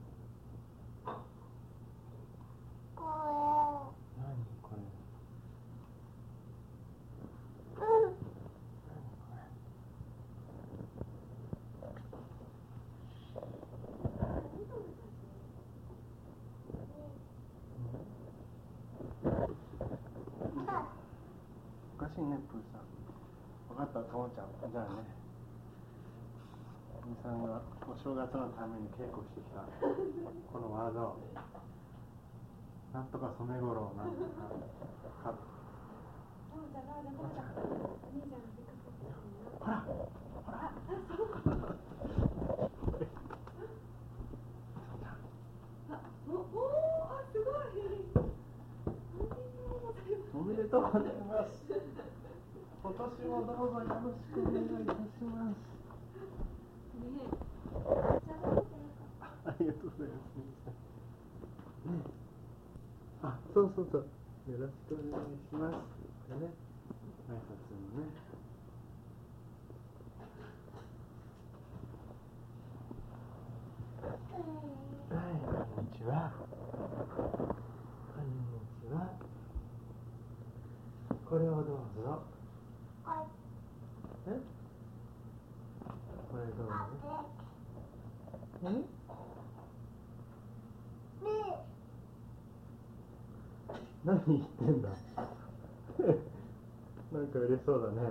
何これ。おかしいね、プーさん。分かった、ともちゃん。じゃあね、みさんがお正月のために稽古してきたこの技を、なんとか染五郎なんとかか。ほら、ほら。おめでとうございます。今年もどうぞよろしくお願いいたします。ありがとうございます。ね、あ、そうそうそう。よろしくお願いします。これね、挨拶のね。はい、こんにちは。こんにちは。これをどうぞ。え？これどうぞ。え？何言ってんだ。なんか嬉しそうだね。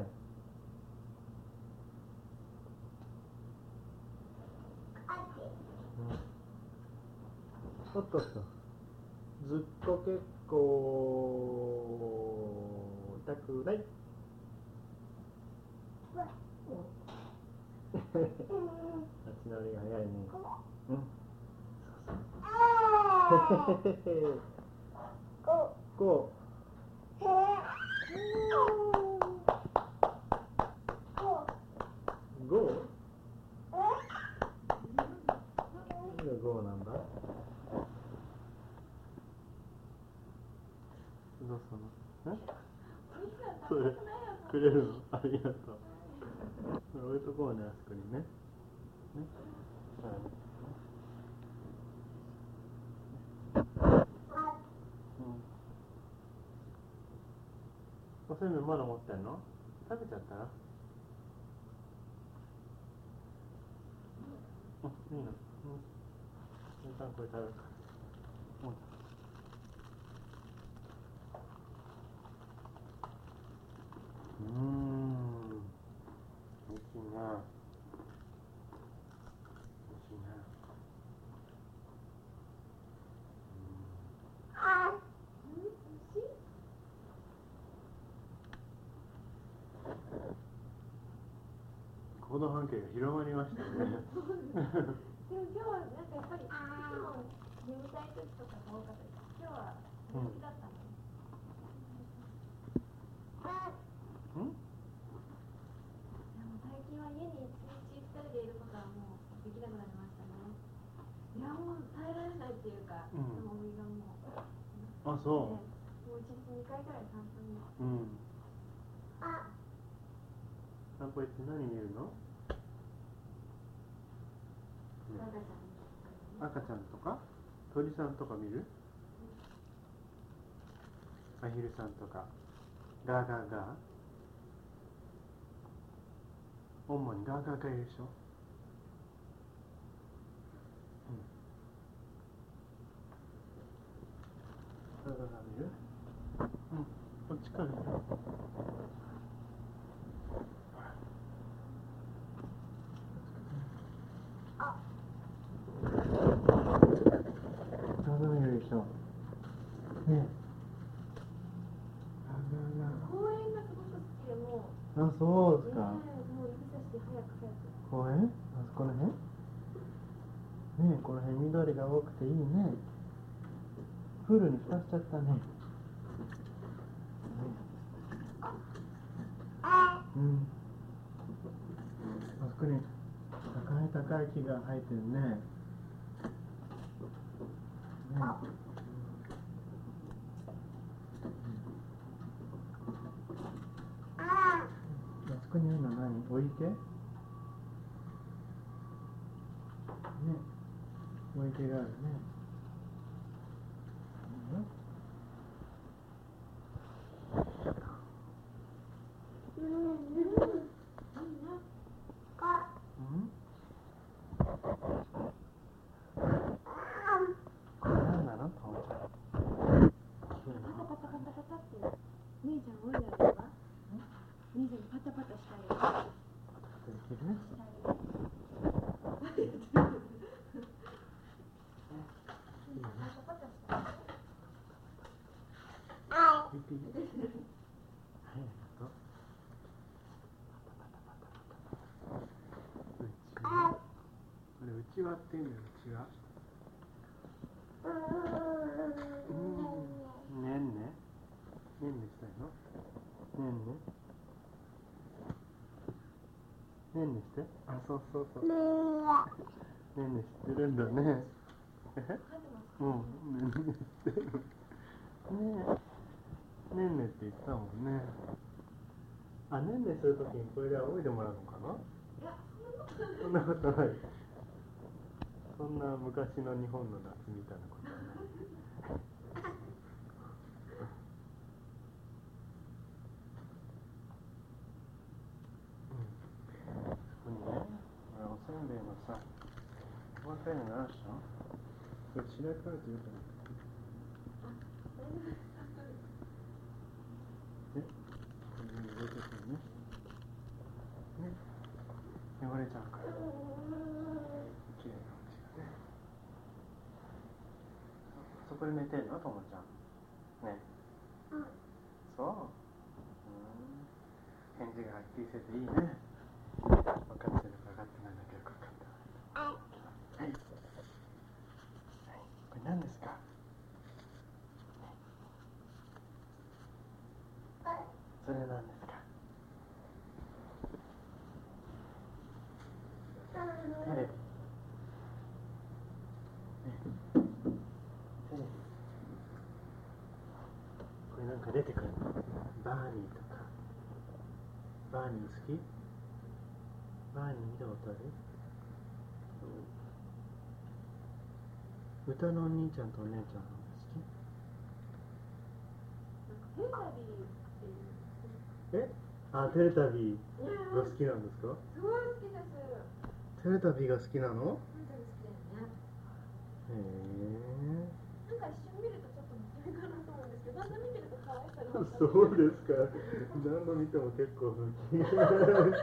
うん、おっとっと。ずっと結構痛くない。立ち直りが早いね。うん。こう。ゴー？何がゴーなんだ？どうしたの？え？それくれるの？ありがとう。置いとこうね、あそこにね。ね。はい。うん。 おせんべいまだ持ってんの？食べちゃったら？うん、いいの。うん。一旦これ食べるから。うん。うーん。おいしいな。おいしいな。行動半径が広まりましたね。 でも今日はなんかやっぱりいつも眠たい時とかが多かったです。今日は眠気だったの。 うん？ でも最近は家に一日二人でいることはもうできなくなりましたね。いやもう耐えられないっていうか、 うん、 もうがもう。 あ、そう。 ね、もう一日二回ぐらい散歩に。 うん。あ。散歩行って何見るの？ね、赤ちゃんとか鳥さんとか見る？アヒルさんとかガーガーガー、主にガーガーガーいるでしょ。うん、ガーガーガー見る？うん、こっちから見る。ガーガー見るでしょ。ね。 公園がすごく好きでもう。 あ、そうですか。 もう指差して早く早く。 公園？あそこら辺？ねえ、この辺緑が多くていいね。プールに浸しちゃったね。うん。あそこに高い高い木が生えてるね。ね。あそこにいるの何？お池？ね。お池があるね。うん。何なの？ともちゃん。 パタパタパタパタって兄ちゃん多いじゃないですか。兄ちゃんパタパタしたり。パタパタできる？はい、ありがとう。うちわ。これうちわって言うんだよ、うちわ。うん。ねんね。ねんねしたいの？ねんね。ねんねして。あ、そうそうそう。ねんねしてるんだね。うん、ねんねしてる。ねえ。ねんねって言ったもんね。あ、ねんねするときにこれで仰いでもらうのかな？ いや、 そんなことない。そんな昔の日本の夏みたいなことはない。うん、そこにね、おせんべいのさ、細かいのがあるでしょ？それ白いからとよくない。で、これに入れてくるね。ね、汚れちゃうから。きれいなお家がね。そこで寝てんの？ともちゃん。ね。うん。そう。うん。返事がはっきりしてていいね。分かってるか分かってないだけよく分かってない。はい。はい。これ何ですか？それ何ですか？テレビ。これなんか出てくるの？バーニーとか。バーニー好き？バーニー見たことある？歌のお兄ちゃんとお姉ちゃんの好き？ なんかフェザビーっていうえ、あ、テレタビが好きなんですか？ すごい好きです。 テレタビが好きなの？ 本当に好きだよね。 へなんか一緒に見るとちょっと真面目かなと思うんですけど、だんだん見てると可愛さが分かえ。 る。 そうですか。何度見ても結構好き。よくわ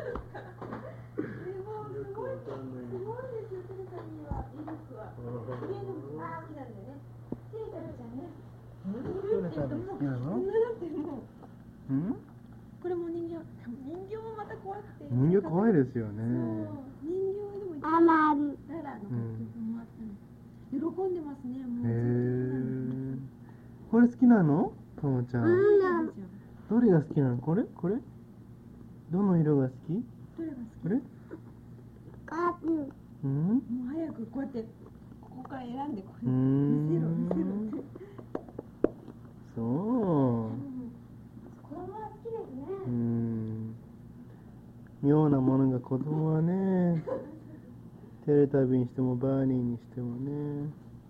かんない。 すごいですよ、テレタビは、ミルクは。家でも大好きなんだよね。テレタビちゃんね。 テレタビ好きなの？ こんなだってもう。 うん？ これも人形。人形もまた怖くて。 人形可愛いですよね。 そう。人形でも一ママル。 ララの楽曲もあったの。喜んでますね。もうへずっと。 え。これ好きなの？ともちゃん。 うん。 どれが好きなの？これ？これ？どの色が好き？ どれが好き？ これ？ カープ。 うん？ もう早くこうやってここから選んでこれうーん見せろ見せろって。 そう。 子供は好きですね。 うーん。妙なものが子供はね。テレタビにしてもバーニーにしてもね。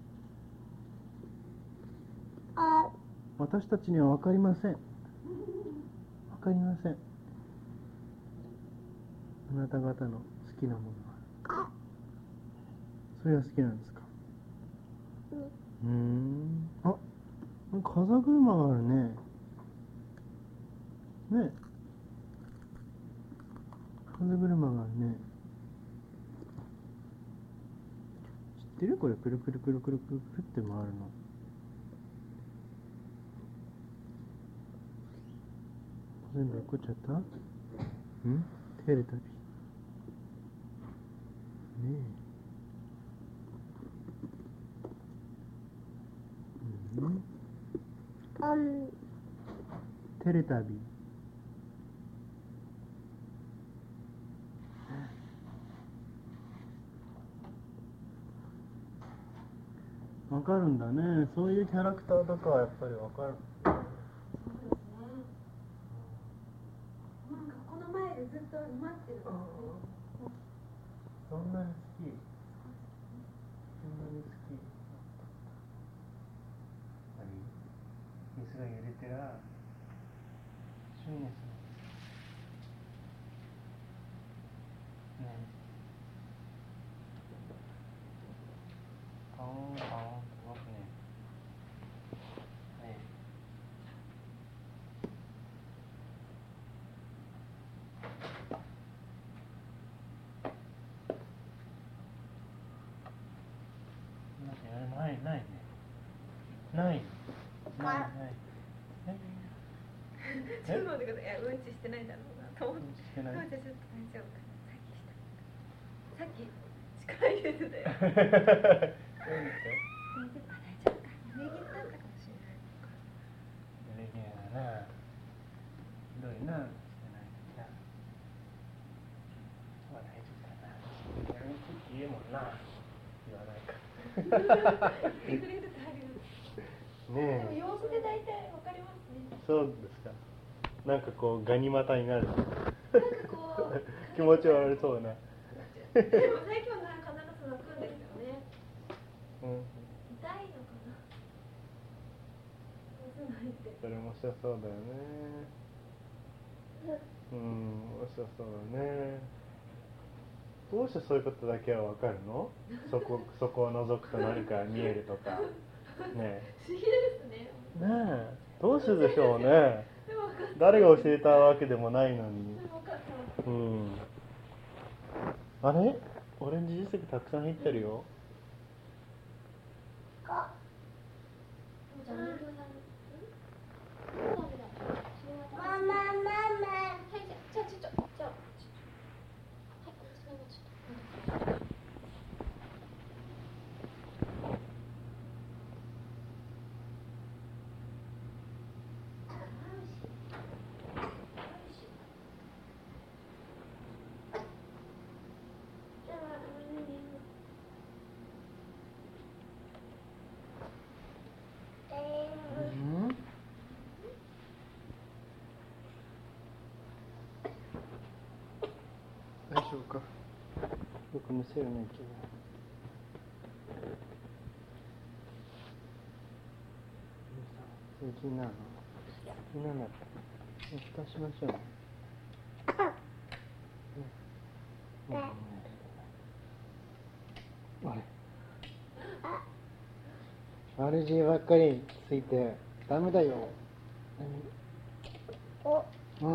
あ、 私たちには分かりません。分かりません。あなた方の好きなものは。それが好きなんですか？うーん。あ、風車があるね。ね。風車があるね。知ってる？これくるくるくるくるくるくるって回るの。全部落っこっちゃった？ん？テレタビ。ねえ。うん。 うん。 テレタビ。わかるんだね。そういうキャラクターとかはやっぱりわかる。 そうですね。なんかこの前でずっと待ってる。 そんなに好き？そんなに好き？何？水が揺れてら、シュンですね。パオンパオンと動くね。はい。ないないね。ないないない。え？ ちょっと待ってください。いや、うんちしてないだろうなと思って。 うんちしてない。 じゃあちょっと大丈夫か。さっきした。さっき力入れてたよ。 うんち？ 大丈夫か。大丈夫か。寝気だったかもしれない。 レギュラーな。ひどいな。してないな。まあ大丈夫かな。やめてって言うもんな。言わないか。 言ってくれるとあります。 ねえ。 でも様子で大体わかりますね。 そうですか。なんかこうガニ股になる。 なんかこう気持ち悪そうな。 でも最近は必ず泣くんですよね。 うん。 痛いのかな。泣いて。 それ面白そうだよね。うん、面白そうだね。どうしてそういうことだけはわかるの？そこそこを覗くと何か見えるとか。ねえ。 不思議ですね。 ねえ。どうしてでしょうね。 でも分かった。 誰が教えたわけでもないのに。 でも分かってます。 うん。あれ？オレンジ実石たくさん入ってるよ。 か。 じゃあ、人形さん。 ママママ。 はい、じゃあ、ちょっと、じゃあ、ちょっと。はい、それもちょっと。 うん？大丈夫か。よく見せるね、君。それ気になるの？気にならない。 蓋しましょう。うん、あれアレルギーばっかりついてダメだよ。 おうん。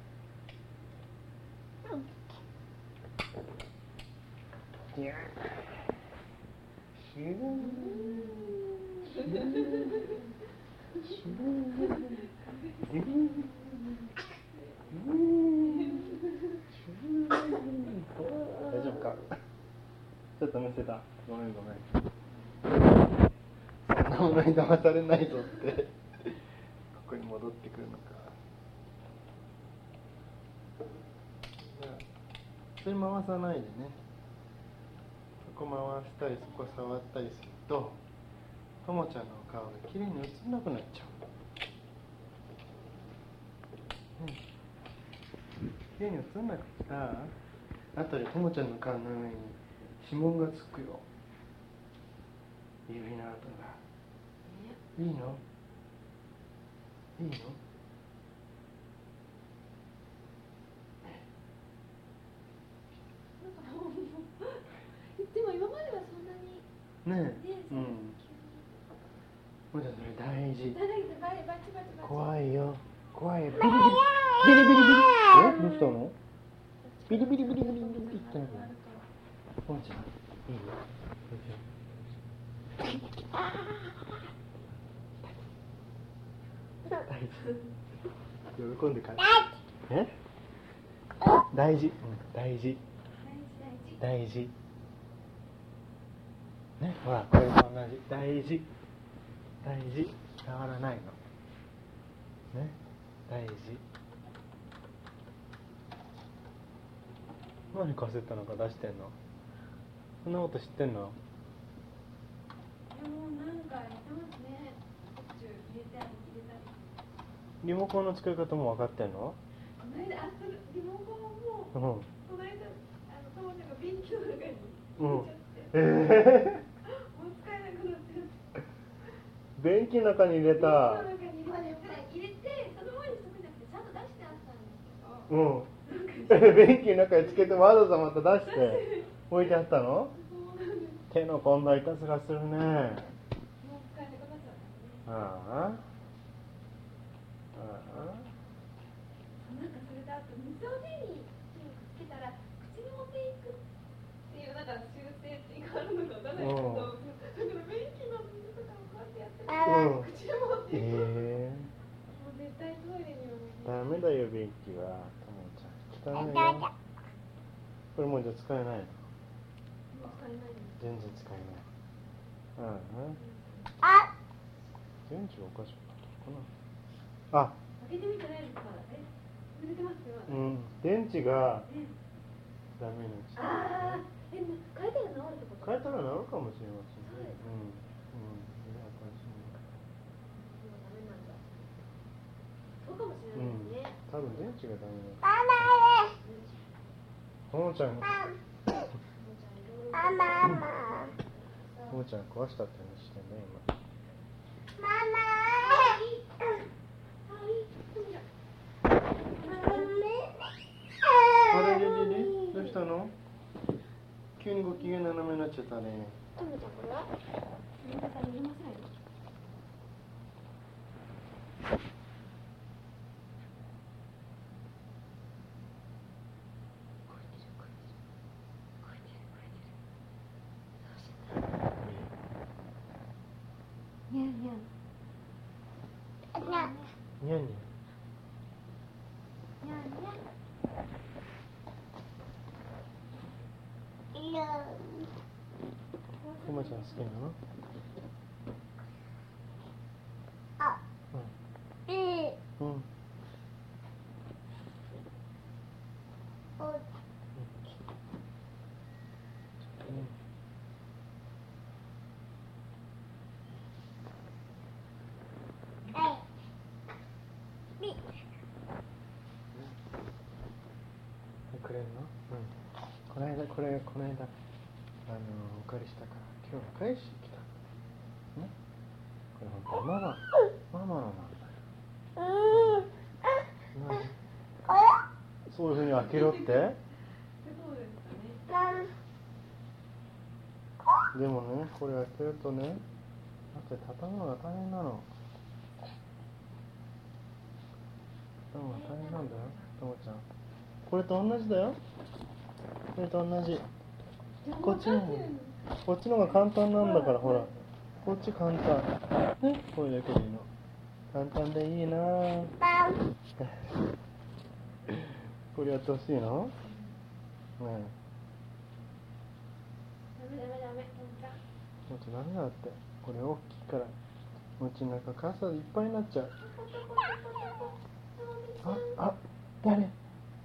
いやシューシューシュー大丈夫か。ちょっと見せた。ごめんごめん。そんなものに騙されないぞってここに戻ってくるのか。それ回さないでね。そこ回したりそこ触ったりするとともちゃんの顔がきれいに映んなくなっちゃう。うん、きれいに映んなくったあとでともちゃんの顔の上に指紋がつくよ。指の跡が。いいの？いいの？ でも今まではそんなにねえ、うん。もちゃんそれ大事。怖いよ。怖いよ。ビリビリビリビリビリ。え？どうしたの？ビリビリビリビリビリって言ったの。もちゃん、いいよ。喜んでから。え？大事、うん、大事。大事。ね、ほら、これと同じ。大事。大事。変わらないの。ね、大事。何カセットなんか出してんの？そんなこと知ってんの？ もうなんかやってますね。途中入れたり入れたり。 リモコンの使い方も分かってんの？ この間、あ、それリモコンも、 うん。 この間、あの、ともちゃんが便器の中にうん入れちゃって、 ええもう使えなくなってる。 ー、便器の中に入れた。 便器の中に入れて、入れて、その前にしとくんじゃなくて、ちゃんと出してあったんですけど、 うん。便器の中につけてわざわざまた出して置いてあったの？ そうなんです。 手の込んだいたずらするね。 もう使えなくなっちゃったんですね。 ああ。ああ。 なんかそれであと水を手につけたら口に持っていくっていうなんか習性っていうかあるのかわかんないけど、だから便器の水とかもこうやってやってるうん。 口に持っていく、 ええもう絶対トイレにはー、ダメだよ便器は。ともちゃん汚いよ。これもうじゃあ使えないの？ もう使えないです。 全然使えない。うん。 あ電池がおかしくなったのかな。あ、 開けてみてないですまだ。え、濡れてますよまだ。 うん、電池がえ、 ダメになっちゃああ、え、変えたら治るってこと？ 変えたら治るかもしれませんね。 そうですか。 うん。うん。いや、新しいの。 もうダメなんだ。そうかもしれないですね。 多分電池がダメなの。 ママともちゃん、 マママともちゃん壊したって話してね、今。 マあれれれれ、どうしたの？急にご機嫌斜めになっちゃったね。 ともちゃんこれは？ ごめんなさい、入れません。にゃんにゃん。 にゃにゃんにゃん。 にゃんにゃん。 いやともちゃん好きなの？ あいいうん。うん。 おくれんの？うん。この間、これ、この間、あの、お借りしたから、今日返しに来た。ね。これ本当ママ、ママのなんだよ。ね。 開けろってそうですかね。 でもね、これ開けるとね、だって畳むのが大変なの。畳むのが大変なんだよ、ともちゃん。これと同じだよ。これと同じ。こっちの方、こっちの方が簡単なんだから、ほら。こっち簡単。ね、これだけでいいの。簡単でいいなぁ。これやってほしいの？うん。 ダメダメダメ、ともちゃん。 もうちょっとダメだって。これ大きいから。もちなんか傘いっぱいになっちゃう。あ、あ、誰？ おっ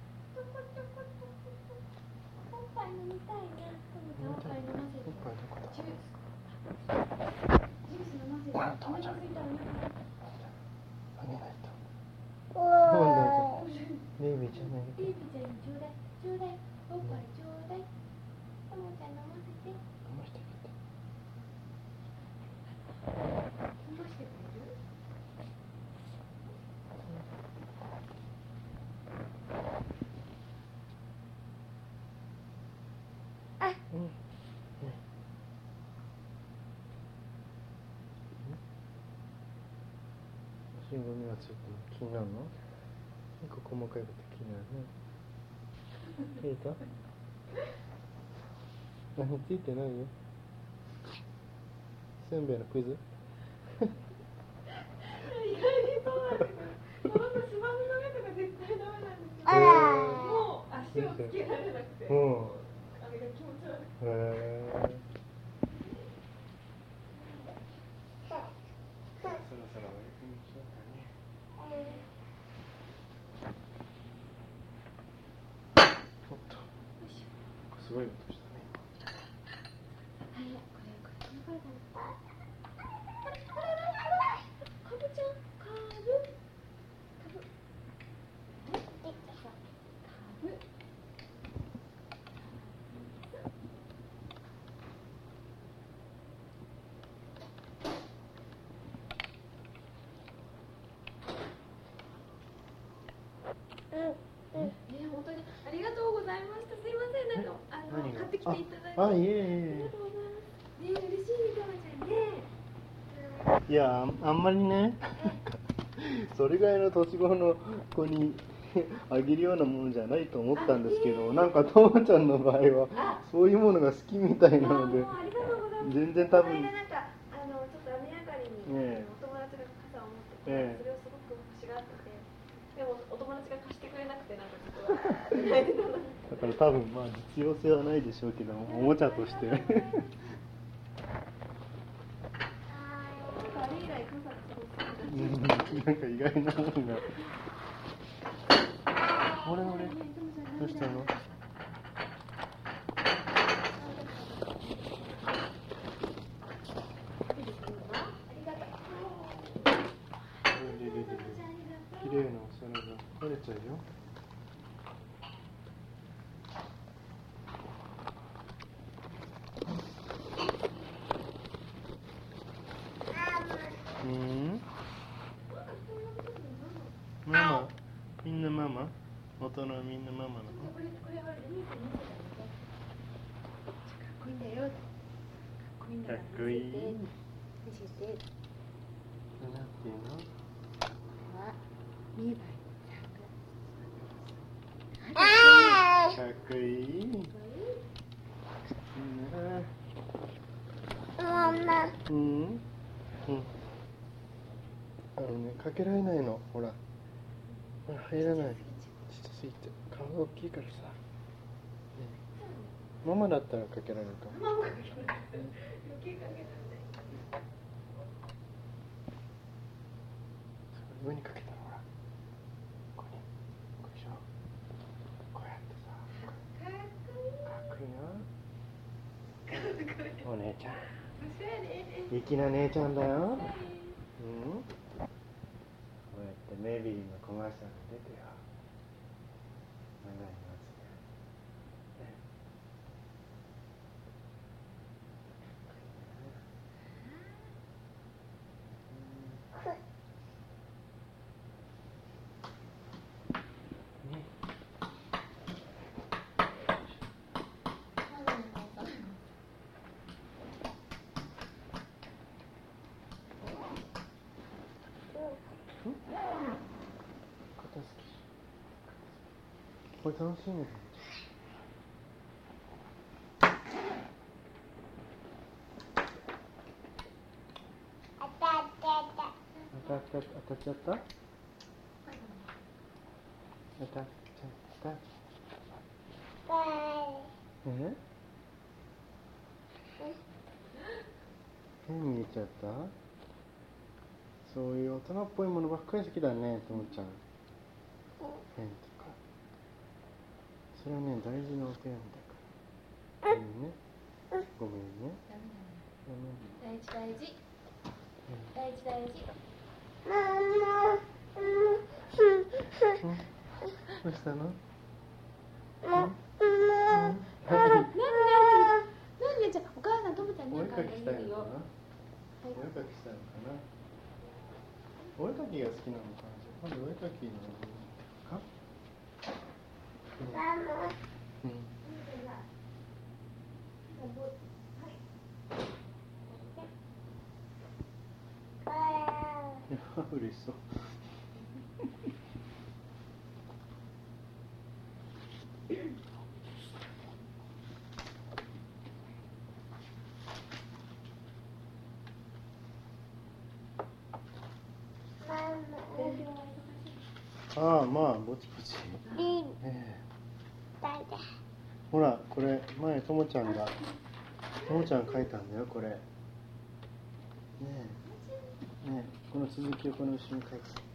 ぱい飲みたいな。ともちゃんおっぱい飲ませて。 おっぱいどこだ？ ジュース。ジュース飲ませて。お腹空いたらね。 あげないと。 うもうわ大丈夫。ベイビーちゃんあげて。 ベイビーちゃんにちょうだい、ちょうだい、おっぱいちょうだい。ともちゃん飲ませて。 飲ましてあげて。 飲ましてくれる？ うん。ね。足ゴミがついてるの気になるの？結構細かいこと気になるね。ケイタ？何ついてないよ。せんべいのクイズ？ 意外にそうなんですよ。この子、芝生の上とか絶対ダメなんですよ。 あらもう足をつけられなくて。 うん。 あれが気持ち悪い。 へえ。そろそろお休みしようかね。おっと。すごい音したね。 はい、これ、これ、これ、これ、これ。かぶちゃん、かぶ。かぶ。かぶ。ね、本当にありがとうございました。すいません、なんかあの何が買ってきていただいて。 あ、いえいありえがとうございます。ね、嬉しいね、かまちゃんね。 いえ。いや、あんまりね、それぐらいの年頃の子にあげるようなものじゃないと思ったんですけど、なんかともちゃんの場合はそういうものが好きみたいなので、 ありがとうございます。 全然多分、 この間なんかあのちょっと雨上がりに、 ええお友達が傘を持ってて、 ええそれをすごく欲しがってて、でもお友達が貸してくれなくて、なんかちょっと泣いてたの。 だから多分まあ実用性はないでしょうけども、おもちゃとしてなんかあれ以来傘がすごく好きうん、 だなんか意外なものが。俺俺どうしたの？綺麗なお皿が取れちゃうよ。うん？ママ、みんなママ？元のみんなママなの？ これこれは見て見てかっこいいんだよ。かっこいいんだかっこいい。 見せて。 なんていうの？ あ、見えばあかっこいい。いいな。 ママうん。うん。あのね、かけられないの、ほら。ほら入らない。ちっちゃすぎて、顔が大きいからさ。ね、ママだったらかけられるかも。 ママが余計かけられない。 上にかけたらほら。ここに。こうでしょ。こうやってさ。 かっこいい。 かっこいいな。お姉ちゃん。 おしゃれ。 粋な姉ちゃんだよ。うん。こうやってメビーのコマーシャル出てよ。長いやつね。ね。 これ楽しいね。 あたあたあ当たった当たっちゃった？当たっちゃった。 た。 え？変見えちゃった？そういう大人っぽいものばっかり好きだね、ともちゃん。変とか。それはね、大事なお手紙だから。ごめんね。ごめんね。 大事大事大事大事。 ママ。 どうしたの？ ママ。 何何何じゃお母さんともちゃんお絵なんかあげかきしたいのるよ。 かな？お絵かきしたいのかな？お絵かきが好きなのかな？まずお絵かきのか？ ママ。 うん。いや、嬉しそう。ああ、まあぼちぼち、ええ、ほらこれ前ともちゃんがともちゃん書いたんだよこれねえねえ、この続きをこの後ろに書いて、ね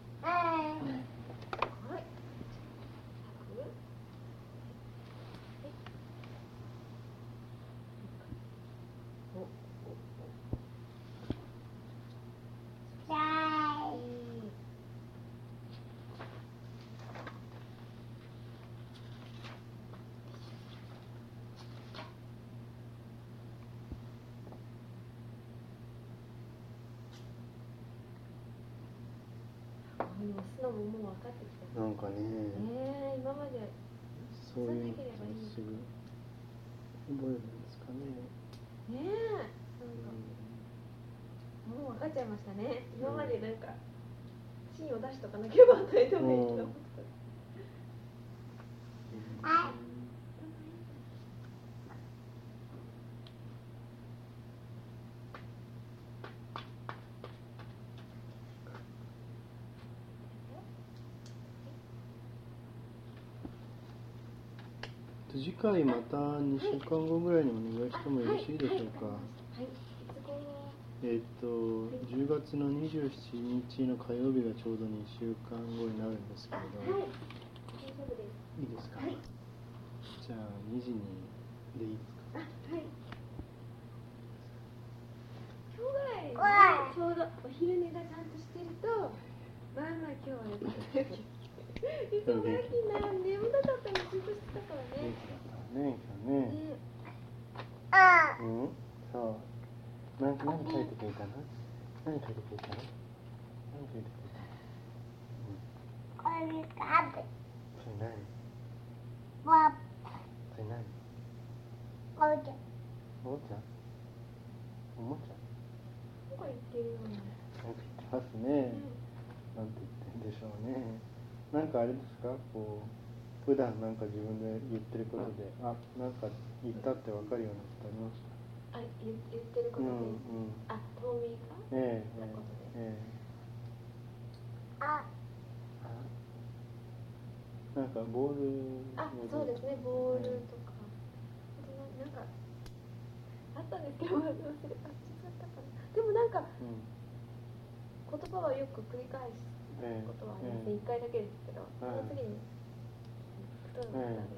押すのももう分かってきた。 なんかね、 ええ、今までそういうのすぐ覚えるんですかね。 ねえ、なんか、もう分かっちゃいましたね。今までなんか芯を出しとかなければ与えてもいいけど。 次回またにしゅうかんごぐらいにお願いしてもよろしいでしょうか。 はい。 えっとじゅうがつのにじゅうしちにちの火曜日がちょうどにしゅうかんごになるんですけれど、 はい。大丈夫です。 いいですか。 はい。 じゃあにじにでいいですか。 あ、はい。今日ぐらいちょうどお昼寝がちゃんとしてると、まあまあ今日はよかったよ。忙しいな、眠たかったりずっとしてたからね。 ね、今日ね。 ね。 うん、そう。なんか何書いてくれたの？何書いてくれたの？何書いてくれたの？ これかぶ。 それ何？ わ。 それ何？ おもちゃ。 おもちゃ？おもちゃ？ なんか言ってるような。 なんか言ってますね。なんて言ってんでしょうね。なんかあれですか、こう普段なんか自分で言ってることで、あ、なんか言ったってわかるようなことありますか？ あ、言言ってることで。 うんうん、 あ、透明化？ ええなことで。 ええあ。 あ、なんかボール。 あ、そうですね、ボールとか。な、なんかあったんですけど、忘れた、忘れちゃったかな。でもなんか、 うん、 言葉はよく繰り返すことはありますね。一、回だけですけど、その次に太るのがあるみたいな。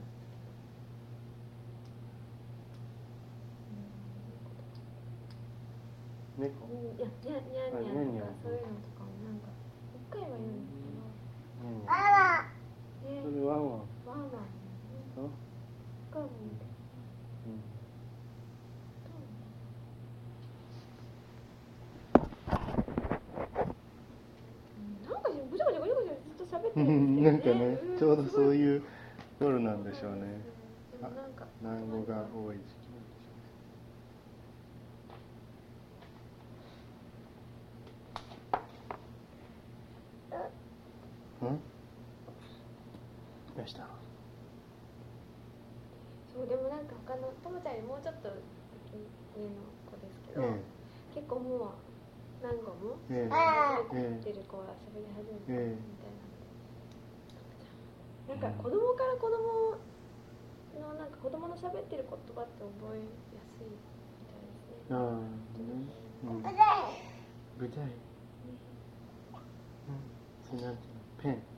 猫？ いや、にゃにゃにゃとかそういうのとかもなんか一回は言うんですけど。 あら。 ね、 それワンワン。 ワンワン。 そう？ がもう。 うん。 なんかぐちゃぐちゃぐちゃぐちゃずっと喋ってるんですけどね。なんかね、ちょうどそうう。 いう夜なんでしょうね。 でもなんか南語が多い時期なんでしょうね。うん？よし。 他のともちゃんよりもうちょっと上の子ですけど、 え結構もう何個もええ喋ってる子は喋り始めてええみたいな。なんか子供から子供のなんか子供の喋ってる言葉って覚えやすいみたいですね。 ああ、ね、うん、 うぐじゃい、うん、それなんていうの、ペン。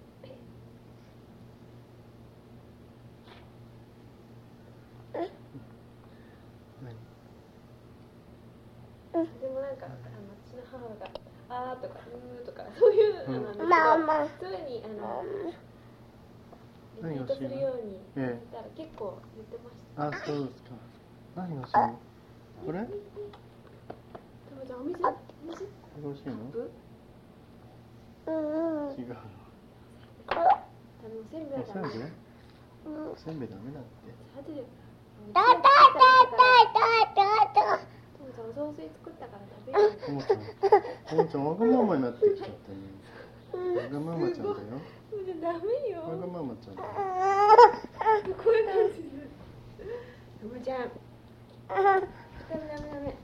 何？ でもなんかあのうちの母があーとかうーとかそういうのなんですけど、 ママそういうふうにあのリピー何が欲しいの？ トするように言えったら結構言ってましえ、あ、そうですか。何が欲しいの？これ？ た。ともちゃんお水お水これ欲しいの？ ブん違う。 あのせんべいおせんべい？ だね。 おせんべいダメだって。 さてでだだだだだだともちゃんお雑炊作ったから食べる。 ともちゃん、ともちゃんわがままになってきちゃったね。わがままちゃんだよ。 ともちゃんダメよ。 わがままちゃんだよ。 こういう感じです。ともちゃんダメダメダメ。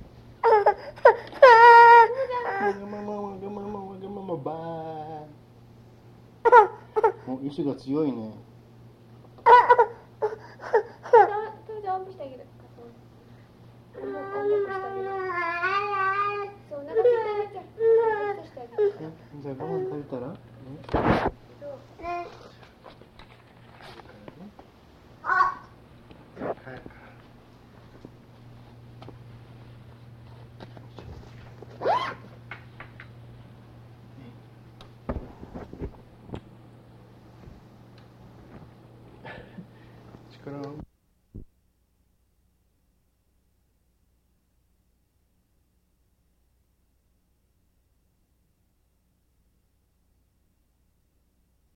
わがままわがままわがままばー。お、意志が強いね。 ともちゃんおんぶしてあげる。おんぶしてあげる。そうお腹空いてあげちゃう。おんぶしてあげる。 えじゃあご飯食べたら？